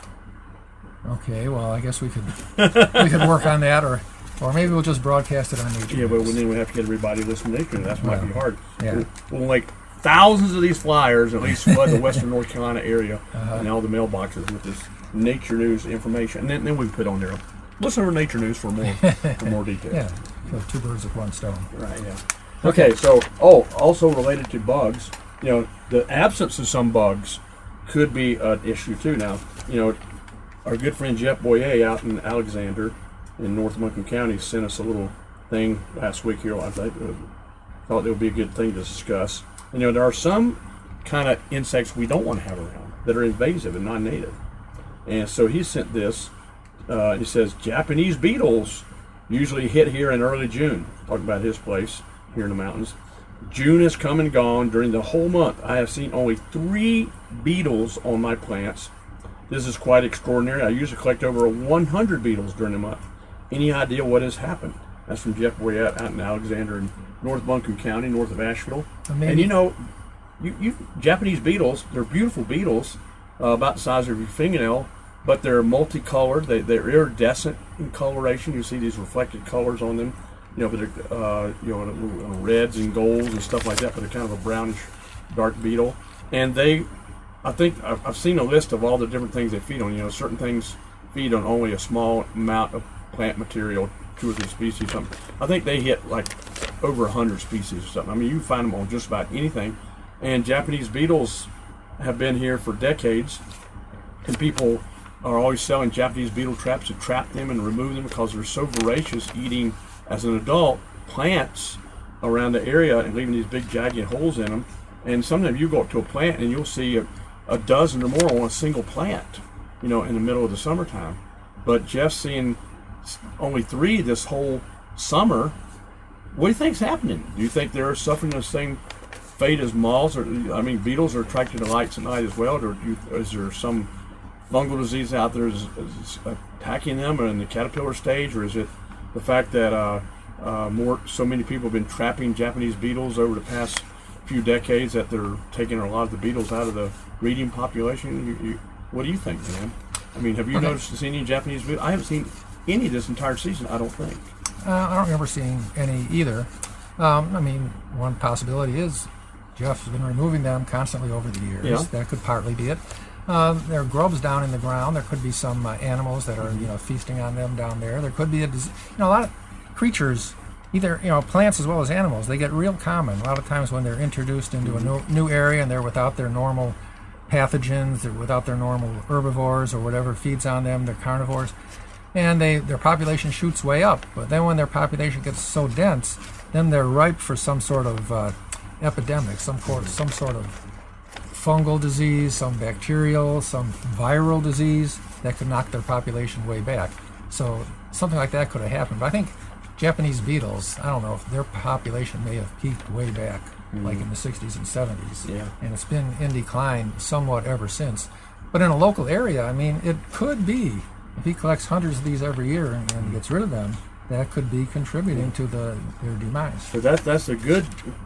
Okay, well, I guess we could we could work on that, or or maybe we'll just broadcast it on Nature Yeah, but News. then we have to get everybody to listen to Nature. That might be Well, hard. yeah. We'll, we'll make thousands of these flyers, at least flood the western North Carolina area Uh-huh. and all the mailboxes with this Nature News information. And then, then we put on there, listen to Nature News for more for more details. Yeah, kill two birds with one stone. Right, yeah. Okay, so, oh, also related to bugs, you know, the absence of some bugs could be an issue too now. You know, our good friend Jeff Boyer out in Alexander in North Montgomery County sent us a little thing last week here. I thought, uh, thought it would be a good thing to discuss. You know, there are some kind of insects we don't want to have around that are invasive and non-native. And so he sent this. Uh, he says, Japanese beetles usually hit here in early June. Talking about his place here in the mountains. June has come and gone. During the whole month, I have seen only three beetles on my plants. This is quite extraordinary. I usually collect over one hundred beetles during the month. Any idea what has happened? That's from Jeff Boyer out in Alexander in North Buncombe County, north of Asheville. Maybe- And you know, you, you Japanese beetles, they're beautiful beetles, uh, about the size of your fingernail, but they're multicolored. They, they're iridescent in coloration. You see these reflected colors on them. You know, but they're, uh, you know, uh, reds and golds and stuff like that, but they're kind of a brownish, dark beetle. And they, I think, I've, I've seen a list of all the different things they feed on. You know, certain things feed on only a small amount of plant material, two or three species, something. I think they hit like over a hundred species or something. I mean, you can find them on just about anything. And Japanese beetles have been here for decades, and people are always selling Japanese beetle traps to trap them and remove them because they're so voracious, eating as an adult plants around the area and leaving these big jagged holes in them. And sometimes you go up to a plant and you'll see a, a dozen or more on a single plant, you know, in the middle of the summertime. But Jeff's seeing only three this whole summer. What do you think's happening? Do you think they're suffering the same fate as moths? Or I mean, beetles are attracted to lights at night as well. Or do you, is there some fungal disease out there is, is attacking them, or in the caterpillar stage, or is it the fact that uh, uh, more so many people have been trapping Japanese beetles over the past few decades that they're taking a lot of the beetles out of the breeding population? You, you, what do you think, Dan? I mean, have you Okay. noticed any Japanese beetles? I haven't seen any this entire season, I don't think. Uh, I don't remember seeing any either. Um, I mean, one possibility is Jeff's been removing them constantly over the years. Yeah. That could partly be it. Um, there are grubs down in the ground. There could be some uh, animals that are, you know, feasting on them down there. There could be a, dis- you know, a lot of creatures, either, you know, plants as well as animals. They get real common a lot of times when they're introduced into a new, new area and they're without their normal pathogens, they're without their normal herbivores or whatever feeds on them. They're carnivores, and they their population shoots way up. But then when their population gets so dense, then they're ripe for some sort of uh, epidemic, some sort, some sort of fungal disease, some bacterial, some viral disease that could knock their population way back. So something like that could have happened. But I think Japanese beetles, I don't know, if their population may have peaked way back, mm-hmm. like in the sixties and seventies. Yeah. And it's been in decline somewhat ever since. But in a local area, I mean, it could be, if he collects hundreds of these every year and, and gets rid of them, that could be contributing to the their demise. So that, that's a good,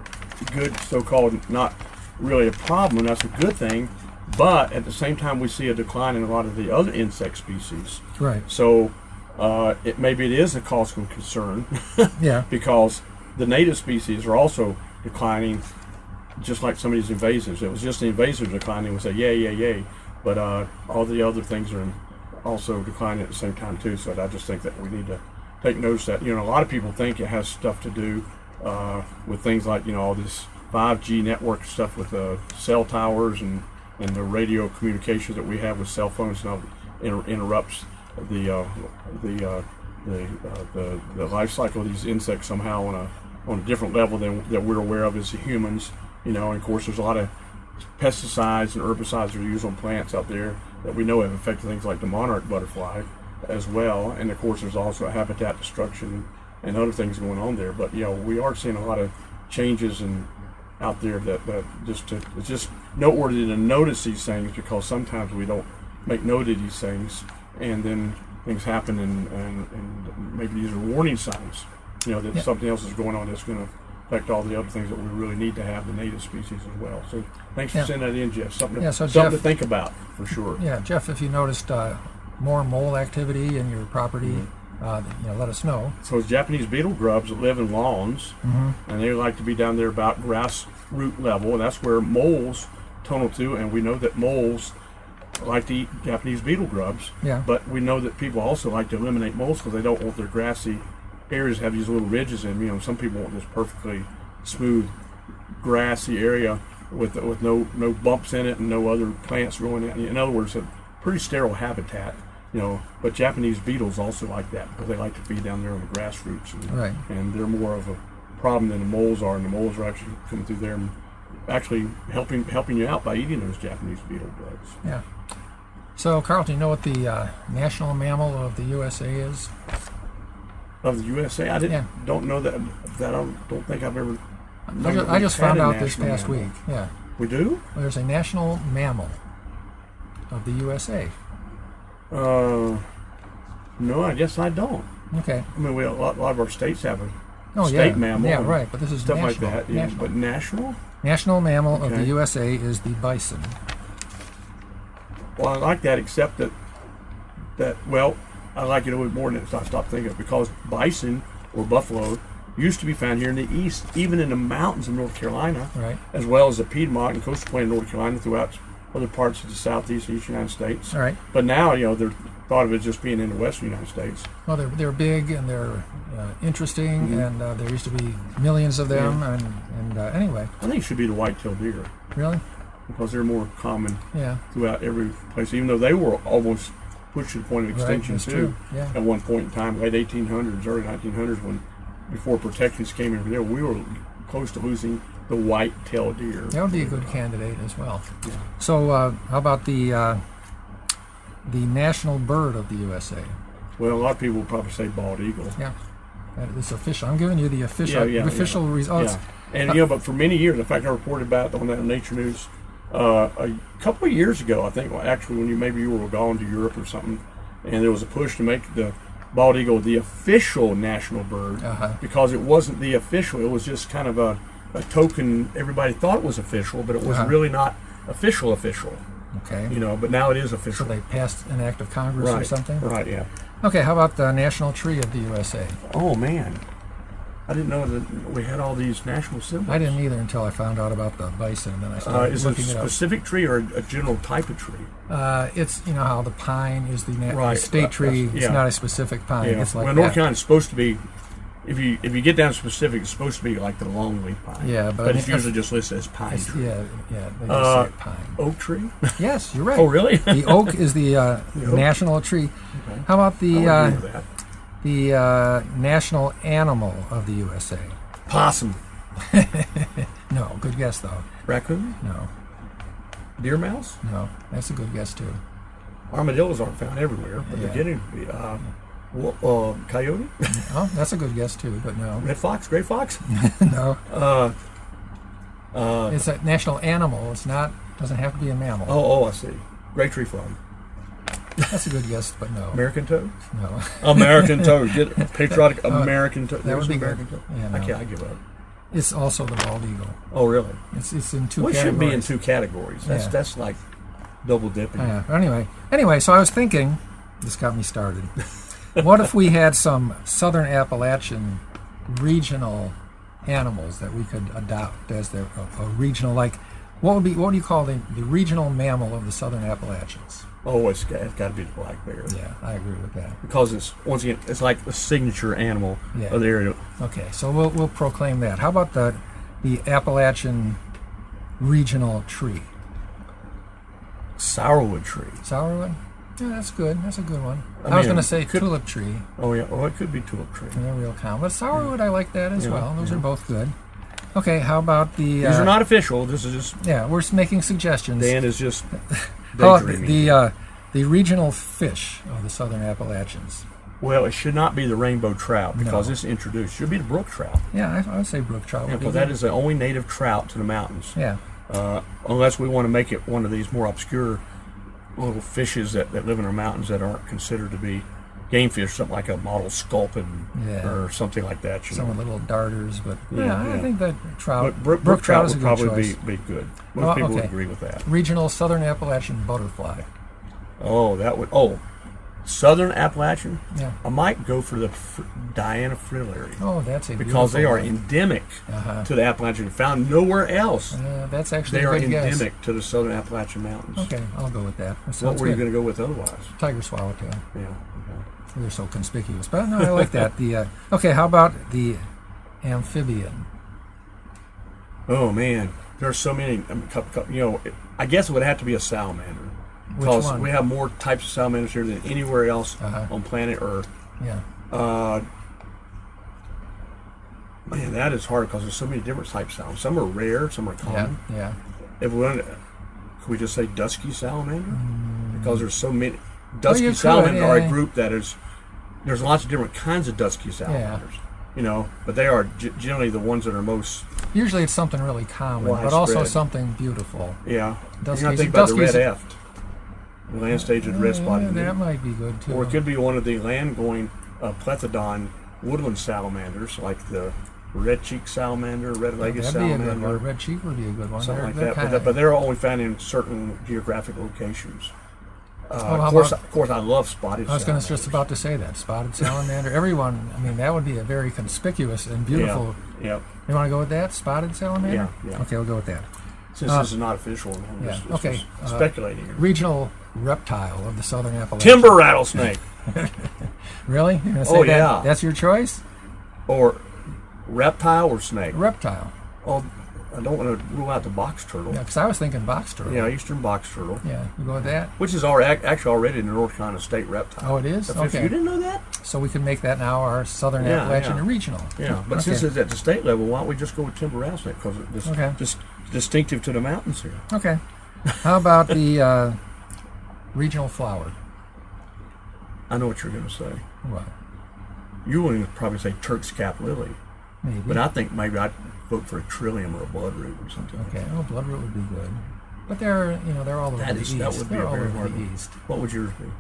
good so-called, not really a problem, and that's a good thing. But at the same time, we see a decline in a lot of the other insect species. Right. So uh, it maybe it is a cause of concern. Yeah. Because the native species are also declining, just like some of these invasives. It was just the invasives declining. We say yay, yay, yay. But uh, all the other things are also declining at the same time too. So I just think that we need to take notice that, you know, a lot of people think it has stuff to do uh, with things like, you know, all this five G network stuff with the uh, cell towers and, and the radio communications that we have with cell phones and all inter- interrupts the uh, the, uh, the, uh, the the life cycle of these insects somehow on a on a different level than that we're aware of as humans. You know, and of course there's a lot of pesticides and herbicides that are used on plants out there that we know have affected things like the monarch butterfly as well. And of course there's also habitat destruction and other things going on there. But you know, we are seeing a lot of changes and out there that, that just to, it's just noteworthy to notice these things, because sometimes we don't make note of these things and then things happen, and, and, and maybe these are warning signs, you know, that Yeah. something else is going on that's going to affect all the other things that we really need to have, the native species as well. So thanks for Yeah. sending that in, Jeff. Something, Yeah, so something Jeff- to think about, for sure. Yeah, Jeff, if you noticed uh, more mole activity in your property, uh, you know, let us know. So it's Japanese beetle grubs that live in lawns, Mm-hmm. and they like to be down there about grass root level, and that's where moles tunnel to, and we know that moles like to eat Japanese beetle grubs, Yeah. but we know that people also like to eliminate moles because they don't want their grassy areas to have these little ridges in them. You know, some people want this perfectly smooth, grassy area with with no no bumps in it and no other plants growing in. In other words, a pretty sterile habitat. You know, but Japanese beetles also like that because they like to feed down there on the grass roots, and, Right. and they're more of a problem than the moles are, and the moles are actually coming through there and actually helping helping you out by eating those Japanese beetle grubs. Yeah. So, Carl, do you know what the uh, national mammal of the U S A is? Of the U S A, I didn't Yeah. don't know that. That I don't, don't think I've ever. I known just, that I we've just had found a out this national past mammal. week. Yeah. We do? Well, there's a national mammal of the U S A. Uh, no, I guess I don't. Okay. I mean, we a lot, a lot of our states have a Oh, state yeah. mammal, Yeah, and right. But this is stuff national. like that. Yeah, National. but national. National mammal of the Okay. U S A is the bison. Well, I like that, except that that well, I like it a little bit more than I stopped thinking of, because bison or buffalo used to be found here in the east, even in the mountains of North Carolina, Right. as well as the Piedmont and coastal plain of North Carolina, throughout other parts of the southeast and east United States. All right. But now, you know, they're thought of as just being in the western United States. Well, they're, they're big and they're uh, interesting, Mhm. and uh, there used to be millions of them. And, and uh, anyway, I think it should be the white-tailed deer, really? because they're more common Yeah. throughout every place, even though they were almost pushed to the point of Right. extinction That's too. true. Yeah. At one point in time, late eighteen hundreds, early nineteen hundreds, when before protections came over there, we were close to losing the white-tailed deer. That would be a good candidate as well. Yeah. So, uh, how about the uh, the national bird of the U S A? Well, a lot of people would probably say bald eagle. Yeah, that is official. I'm giving you the official Yeah, yeah, official yeah. results. Yeah. And you know, but for many years, in fact, I reported about it on that Nature News uh, a couple of years ago. I think, well, actually, when you maybe you were gone to Europe or something, and there was a push to make the bald eagle the official national bird, Uh-huh. because it wasn't the official. It was just kind of a, a token. Everybody thought it was official, but it was Uh-huh. really not official. Official, Okay. you know. But now it is So official. they passed an act of Congress or Right. something. Right. Yeah. Okay. How about the national tree of the U S A? Oh man, I didn't know that we had all these national symbols. I didn't either until I found out about the bison, and then I Uh, started is it a looking it up. specific tree or a, a general type of tree? Uh, it's you know how the pine is the, na- the Right, state that- tree. that's- It's yeah. not a specific pine. Yeah. It's like well, North that. Carolina is supposed to be. If you if you get down specific, it's supposed to be like the longleaf pine. Yeah, but I but mean, it's usually just listed as pine It's- tree. yeah, yeah. They just Uh, say pine. Oak tree? Yes, you're right. Oh, really? The oak is the uh, The oak? national tree. Okay. How about I the would uh, agree with that. the uh, national animal of the U S A? Possum, No, good guess though. raccoon, No, deer mouse, no, that's a good guess too. armadillos aren't found everywhere, but Yeah. they're getting to be. Uh, wo- uh, coyote, Oh, that's a good guess too, but no, red fox, gray fox. no. Uh, uh, It's a national animal. It's not. Doesn't have to be a mammal. oh, oh, I see. Gray tree frog, That's a good guess, but no, American toad, no. American toad. Get it? Patriotic Uh, American toad. that There's would be American good. toad. Yeah, I no. can't. I give up. It's also the bald eagle. Oh, really? It's it's in two Well, it should categories. be in two categories. That's Yeah. that's like double dipping. Yeah. Anyway, anyway, so I was thinking, this got me started. What if we had some Southern Appalachian regional animals that we could adopt as their a, a regional, like what would be what do you call the, the regional mammal of the Southern Appalachians? Oh, it's got, it's got to be the black bear. Yeah, I agree with that. Because it's once again, it's like the signature animal Yeah. of the area. Okay, so we'll we'll proclaim that. How about the the Appalachian regional tree? Sourwood tree. Sourwood? Yeah, that's good. That's a good one. I I, was mean, going to say could- tulip tree. Oh yeah. Oh, it could be tulip tree. They're real common. But sourwood, I like that as Yeah, well. Those yeah. are both good. Okay, how about the? These Uh, are not official. This is just yeah, we're just making suggestions. Dan is just How about daydreaming. the uh, the regional fish of the Southern Appalachians? Well, it should not be the rainbow trout because No. it's introduced. It should be the brook trout. Yeah, I, I would say brook trout. Yeah, would be because that good. is the only native trout to the mountains. Yeah, Uh, unless we want to make it one of these more obscure little fishes that, that live in our mountains that aren't considered to be game fish, something like a mottled sculpin Yeah. or something like that. You Some know. little darters, but yeah, Yeah, I yeah. think that trout, But brook, brook trout is a would good probably choice. be, be good. Most Oh, people would okay. agree with that. Regional Southern Appalachian butterfly. Oh, that would. Oh, Southern Appalachian. Yeah. I might go for the fr- Diana frillary Oh, that's a because they are beautiful one. endemic Uh-huh. to the Appalachian, found nowhere else. Uh, that's actually They a are good guess. endemic to the Southern Appalachian Mountains. Okay, I'll go with that. That What sounds were you good. going to go with otherwise? Tiger swallowtail. Yeah. okay. They're so conspicuous, but no, I like that. The uh, okay, how about the amphibian? Oh man, there are so many. I mean, cou- cou- you know, I guess it would have to be a salamander Which because one? we have more types of salamanders here than anywhere else Uh-huh. on planet Earth. Yeah. Uh, man, that is hard because there's so many different types of salamanders. Some are rare, some are Yeah. common. Yeah. If we want, could we just say dusky salamander? Because there's so many. Well, Dusky you could, salamanders are yeah. a group that is. There's lots of different kinds of dusky salamanders. You know, but they are g- generally the ones that are most. Usually it's something really common, but also Widespread. something beautiful. Yeah. Duskies- You're not thinking about the red duskies- eft. The land stage of red Uh, spotted that newt. might be good too. Or it could be one of the land-going uh, plethodon woodland salamanders, like the red-cheeked salamander, red-legged That'd be a good salamander, one. Red cheek would be a good one. something They're- like they're that. But, kinda- that. but they're only found in certain geographic locations. Uh, Oh, how of course, about- of course, I love spotted. I was going to just salamanders. about to say that spotted salamander. Everyone, I mean, that would be a very conspicuous and beautiful. Yeah. Yep. You want to go with that spotted salamander? Yeah, yeah. Okay, we'll go with that. Since Uh, this is not official, I'm yeah, just, it's okay, just uh, speculating. here. Regional reptile of the Southern Appalachians. Timber rattlesnake Really? You're going to say Oh, that? yeah. That's your choice? or reptile or snake. Reptile. Oh, I don't want to rule out the box turtle. Yeah, because I was thinking box turtle. Yeah, eastern box turtle, Yeah, you go with that? which is already, actually already in the North Carolina state reptile. Oh, it is? If Okay. You didn't know that? So we can make that now our Southern Yeah, Appalachian yeah. regional. Yeah, but Okay. since it's at the state level, why don't we just go with timber rattlesnake? Because it's Okay. just distinctive to the mountains here. Okay. How about the uh, regional flower? I know what you're going to say. What? You would probably say Turk's cap lily, Maybe. but I think maybe I'd vote for a trillium or a bloodroot or something. like Okay. Oh, bloodroot would be good. But they're, you know, they're all over That the is- east. that would be they're a all very over hard the one. east. What would yours be?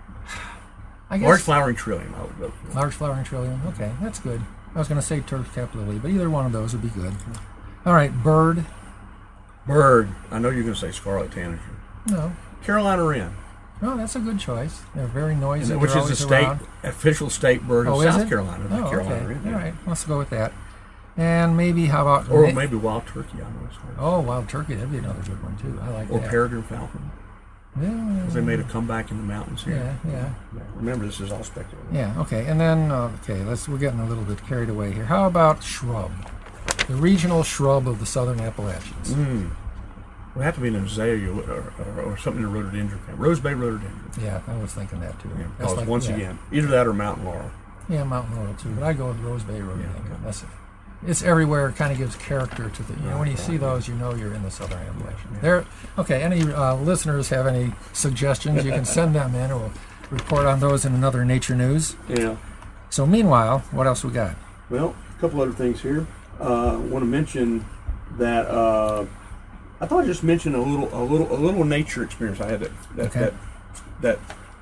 I guess Large flowering trillium, I would vote for. large flowering trillium. Okay, that's good. I was going to say Turk's cap lily, but either one of those would be good. All right, bird. Bird, I know you're going to say scarlet tanager. No. Carolina wren, No, that's a good choice. They're very noisy. and which They're is the always state around. official state bird Oh, of is South it? Carolina. The Oh, Carolina okay. wren, All yeah. right, let's go with that. And maybe how about Or ma- maybe wild turkey. I know it's hard. Oh, wild turkey. That'd be another good one too. I like Or that. peregrine falcon, Yeah, because they made a comeback in the mountains here. yeah, yeah. Remember, this is all speculative. Yeah, okay. And then, uh, okay, let's, we're getting a little bit carried away here. How about shrub? The regional shrub of the Southern Appalachians. Mm. It would have to be an azalea or, or, or something in the rhododendron family. Rose Bay rhododendron. Yeah, I was thinking that too. Yeah, That's because like- once yeah. again, either that or mountain laurel. Yeah, mountain laurel too. But I go with Rose Bay rhododendron. Yeah, okay. That's it. It's everywhere. It kind of gives character to the. You know, Right, when you right. see those, you know you're in the Southern Appalachians. Yeah. There. Okay. Any uh, listeners have any suggestions? You can send them in, and we'll report on those in another Nature News. Yeah. So meanwhile, what else we got? Well, a couple other things here. Uh, I want to mention that uh, I thought I just mentioned a little, a little, a little nature experience I had. That that Okay. that, that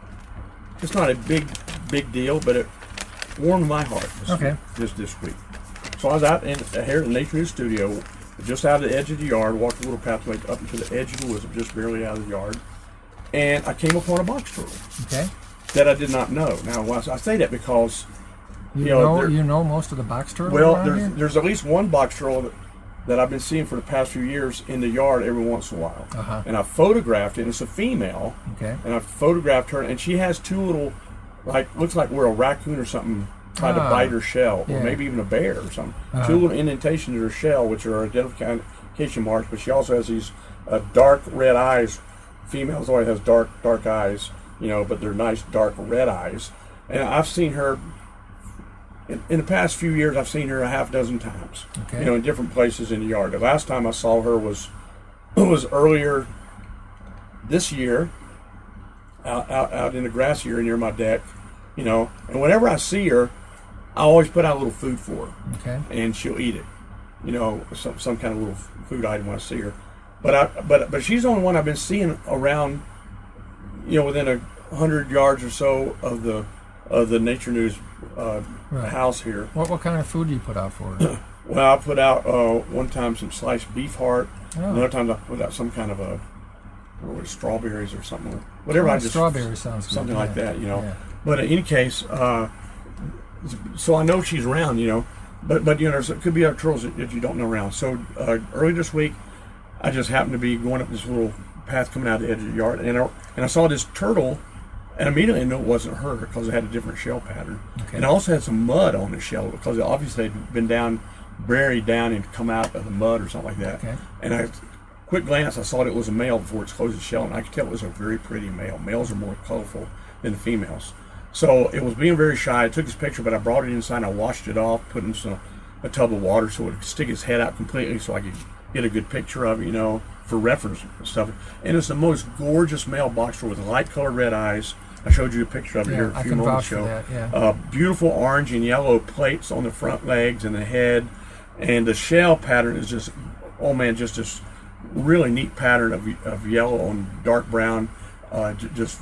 it's not a big, big deal, but it warmed my heart. This Okay. week, this this week. So I was out in here in the Nature News studio, just out of the edge of the yard, walked a little pathway up into the edge of the woods, just barely out of the yard, and I came upon a box turtle Okay. that I did not know. Now, why- I say that because You You know, know, there- you know most of the box turtles well, around there's here? there's at least one box turtle that, that I've been seeing for the past few years in the yard every once in a while, Uh-huh. and I photographed it. It's a female, Okay. and I photographed her, and she has two little, like looks like where a raccoon or something tried Ah. to bite her shell, Yeah. or maybe even a bear or something. Uh-huh. Two little indentations in her shell, which are identification marks. But she also has these uh, dark red eyes. Females always has dark dark eyes, you know, but they're nice dark red eyes. And I've seen her in, in the past few years. I've seen her a half dozen times, Okay. you know, in different places in the yard. The last time I saw her was was earlier this year, out, out out in the grass area near my deck, you know. And whenever I see her, I always put out a little food for her, Okay. and she'll eat it, you know, some some kind of little food item when I see her. But I but but she's the only one I've been seeing around you know, within a hundred yards or so of the of the Nature News uh, Right. house here. What what kind of food do you put out for her? Well, I put out uh, one time some sliced beef heart. Oh. Another time I put out some kind of a, I don't know, what, strawberries or something. Whatever. Oh, I just strawberry sounds good. something like Yeah. that, you know. Yeah. But in any case, uh, so I know she's around, you know. But but you know, there could be other turtles that, that you don't know around. So uh, early this week, I just happened to be going up this little path coming out of the edge of the yard, and I, and I saw this turtle, and immediately I knew it wasn't her because it had a different shell pattern. Okay. And I also had some mud on the shell because it obviously had been down, buried down, and come out of the mud or something like that. Okay. And I, quick glance, I saw it was a male before it's closed its shell, and I could tell it was a very pretty male. Males are more colorful than the females. So it was being very shy. I took this picture, but I brought it inside and I washed it off, put it in some, a tub of water so it would stick its head out completely so I could get a good picture of it, you know, for reference and stuff. And it's the most gorgeous male box turtle with light colored red eyes. I showed you a picture of it Yeah, here a I few can moments vouch for ago. that, yeah. Uh, beautiful orange and yellow plates on the front legs and the head. And the shell pattern is just, oh man, just this really neat pattern of, of yellow and dark brown. Uh, j- just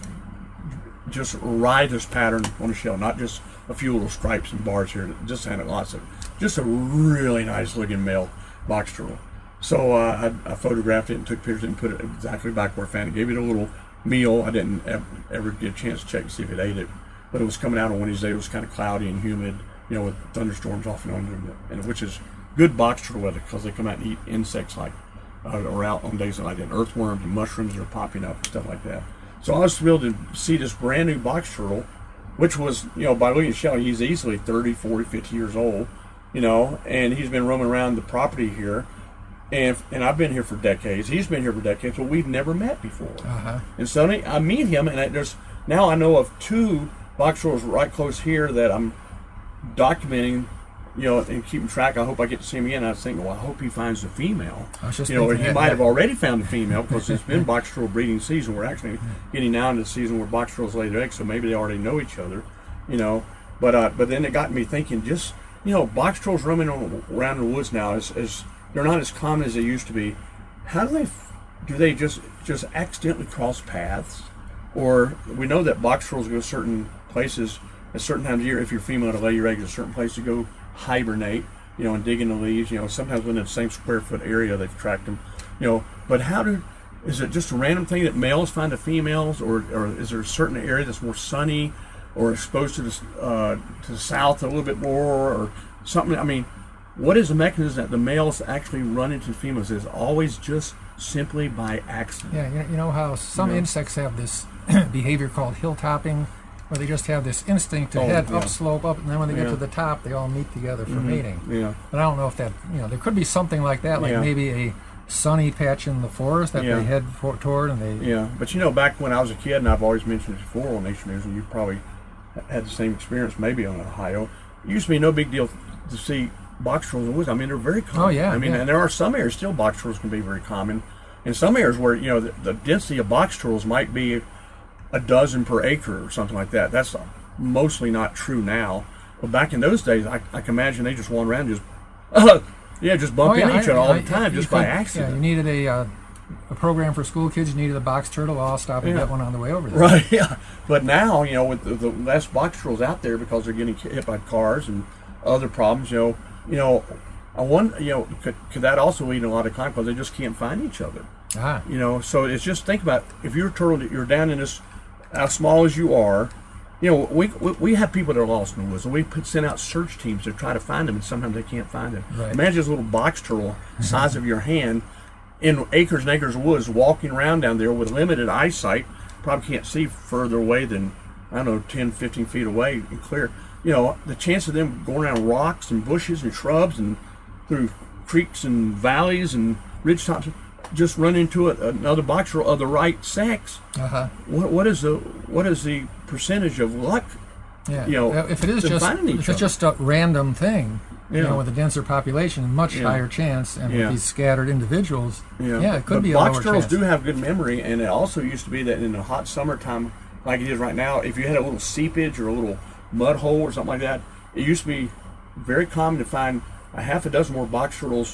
just riotous pattern on the shell, not just a few little stripes and bars here. Just had lots of, just a really nice looking male box turtle. So uh, I, I photographed it and took pictures and put it exactly back where I found it. Gave it a little meal. I didn't ever, ever get a chance to check to see if it ate it, but it was coming out on one of these days. It was kind of cloudy and humid, you know, with thunderstorms off and on, and which is good box turtle weather because they come out and eat insects like, uh, or out on days like that. Earthworms and mushrooms are popping up and stuff like that. So I was thrilled to see this brand new box turtle, which was, you know, by looking at Shell, he's easily thirty, forty, fifty years old, you know, and he's been roaming around the property here. And and I've been here for decades. He's been here for decades, but we've never met before. Uh-huh. And suddenly I meet him, and I, there's now I know of two box turtles right close here that I'm documenting, you know, and keeping track. I hope I get to see him again. And I was thinking, well, I hope he finds the female. I was just you know, or thinking he that, might yeah. have already found the female because it's been box turtle breeding season. We're actually getting now into the season where box turtles lay their eggs, so maybe they already know each other, you know. But uh, but then it got me thinking, just, you know, box turtles roaming on, around the woods now is, is they're not as common as they used to be. How do they do they just just accidentally cross paths, or we know that box turtles go certain places at certain times of year. If you're female to lay your eggs, at a certain place to go hibernate, you know, and dig in the leaves. You know, sometimes within the same square foot area they've tracked them. You know, but how do is it just a random thing that males find the females, or or is there a certain area that's more sunny, or exposed to the uh, to the south a little bit more, or something? I mean, what is the mechanism that the males actually run into females? Is it always just simply by accident? Yeah, you you know how some You know? insects have this behavior called hilltopping, where they just have this instinct to Oh, head yeah. upslope up, and then when they get Yeah. to the top, they all meet together for Mhm. mating. Yeah. But I don't know if that, you know, there could be something like that, like Yeah. maybe a sunny patch in the forest that Yeah. they head for, toward, and they. Yeah, but you know, back when I was a kid, and I've always mentioned it before on Nation News, and you probably had the same experience maybe on Ohio, it used to be no big deal to see box turtles in the woods. I mean, they're very common. Oh, yeah, I mean, yeah. and there are some areas still box turtles can be very common. In some areas where, you know, the, the density of box turtles might be a dozen per acre or something like that. That's mostly not true now. But back in those days, I, I can imagine they just wander around and just, uh, yeah, just bump Oh, yeah, into each I- other all I- the time you just by could- accident. Yeah, you needed a uh, a program for school kids. You needed a box turtle. I'll stop and Yeah. get one on the way over there. Right, yeah. But now, you know, with the, the less box turtles out there because they're getting hit by cars and other problems, you know, you know, I wonder, you know, could, could that also lead to a lot of crime because they just can't find each other? Ah, You know, so it's just think about if you're a turtle, you're down in this, as small as you are. You know, we we, we have people that are lost in the woods, and we put, send out search teams to try to find them, and sometimes they can't find them. Right. Imagine this little box turtle, size of your hand, in acres and acres of woods, walking around down there with limited eyesight. Probably can't see further away than, I don't know, ten, fifteen feet away and clear. You know, the chance of them going around rocks and bushes and shrubs and through creeks and valleys and ridge tops, just run into a, another box turtle of the right sex. uh-huh. What what is the what is the percentage of luck? Yeah. You know, Uh, if it is to just finding each if it's other. just a random thing, you Yeah. know, with a denser population, much Yeah. higher chance, and Yeah. with these scattered individuals, yeah, it could but be a box lower turtles chance. do have good memory, and it also used to be that in the hot summertime, like it is right now, if you had a little seepage or a little mud hole or something like that, it used to be very common to find a half a dozen more box turtles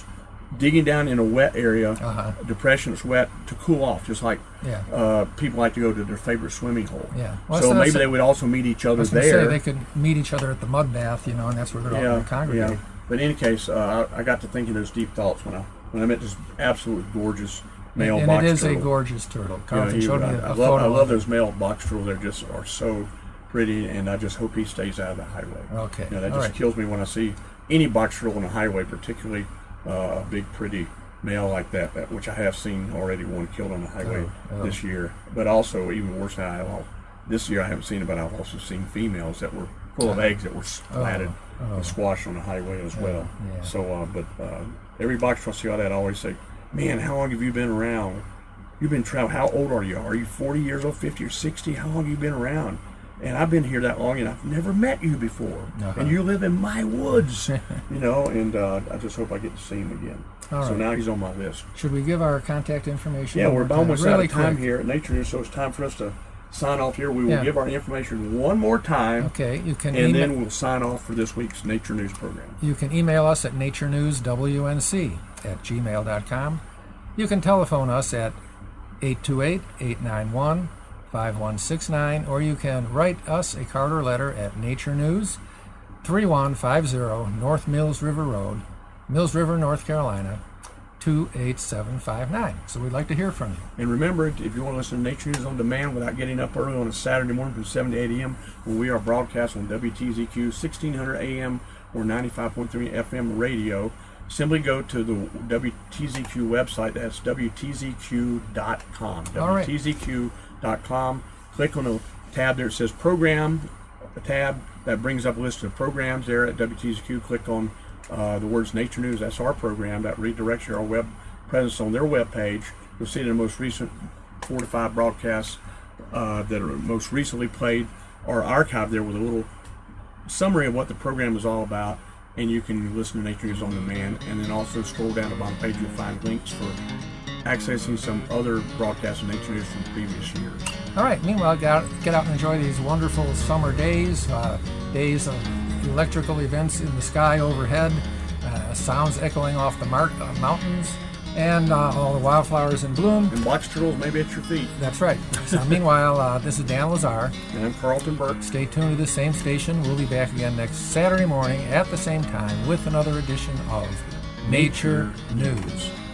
digging down in a wet area, Uh-huh. depression that's wet, to cool off, just like Yeah. uh, people like to go to their favorite swimming hole. Yeah. Well, so so maybe that's- they would also meet each I other was going to there. say they could meet each other at the mud bath, you know, and that's where they're all going to congregate. Yeah. But in any case, uh, I, I got to thinking those deep thoughts when I when I met this absolutely gorgeous male and box it is turtle. a gorgeous turtle. You know, Carlton he- showed me I, a, I a love, photo. I love of it. those male box turtles. They just are so pretty, and I just hope he stays out of the highway. Okay. You know, that All just right. kills me when I see any box turtle on the highway, particularly uh, a big, pretty male like that, that, which I have seen already one killed on the highway Oh, oh. this year. But also, even worse, I have, this year I haven't seen it, but I've also seen females that were full of eggs that were splatted oh. and squashed on the highway as well. yeah. So, uh, but uh, every box turtle I see all that, I always say, man, how long have you been around? You've been traveling. How old are you? Are you forty years old, fifty or sixty? How long have you been around? And I've been here that long, and I've never met you before. Uh-huh. And you live in my woods, you know. And uh, I just hope I get to see him again. All so right. now he's on my list. Should we give our contact information? Yeah, one we're more time? almost really out of time quick. here at Nature News, so it's time for us to sign off here. We will Yeah. give our information one more time, Okay, you can and email, then we'll sign off for this week's Nature News program. you can email us at naturenewswnc at gmail dot com. You can telephone us at eight two eight, eight nine one, five one six nine, or you can write us a card or letter at Nature News, three one five zero North Mills River Road, Mills River, North Carolina, two eight seven five nine. So we'd like to hear from you. And remember, if you want to listen to Nature News on demand without getting up early on a Saturday morning from seven to eight a.m., when we are broadcast on W T Z Q sixteen hundred A M or ninety-five point three F M radio, simply go to the W T Z Q website. That's W T Z Q dot com. All right. W T Z Q dot com. Click on the tab there. It says Program, a tab that brings up a list of programs there at W T Z Q. Click on uh, the words Nature News. That's our program. That redirects you to our web presence on their web page. You'll see the most recent four to five broadcasts uh, that are most recently played are archived there with a little summary of what the program is all about, and you can listen to Nature News on demand. And then also scroll down the bottom page, you'll find links for accessing some other broadcasts of Nature News from previous years. All right, meanwhile, get out, get out and enjoy these wonderful summer days, uh, days of electrical events in the sky overhead, uh, sounds echoing off the mar- uh, mountains, and uh, all the wildflowers in bloom. And box turtles maybe at your feet. That's right. So meanwhile, uh, this is Dan Lazar. And I'm Carlton Burke. Stay tuned to the same station. We'll be back again next Saturday morning at the same time with another edition of Nature News.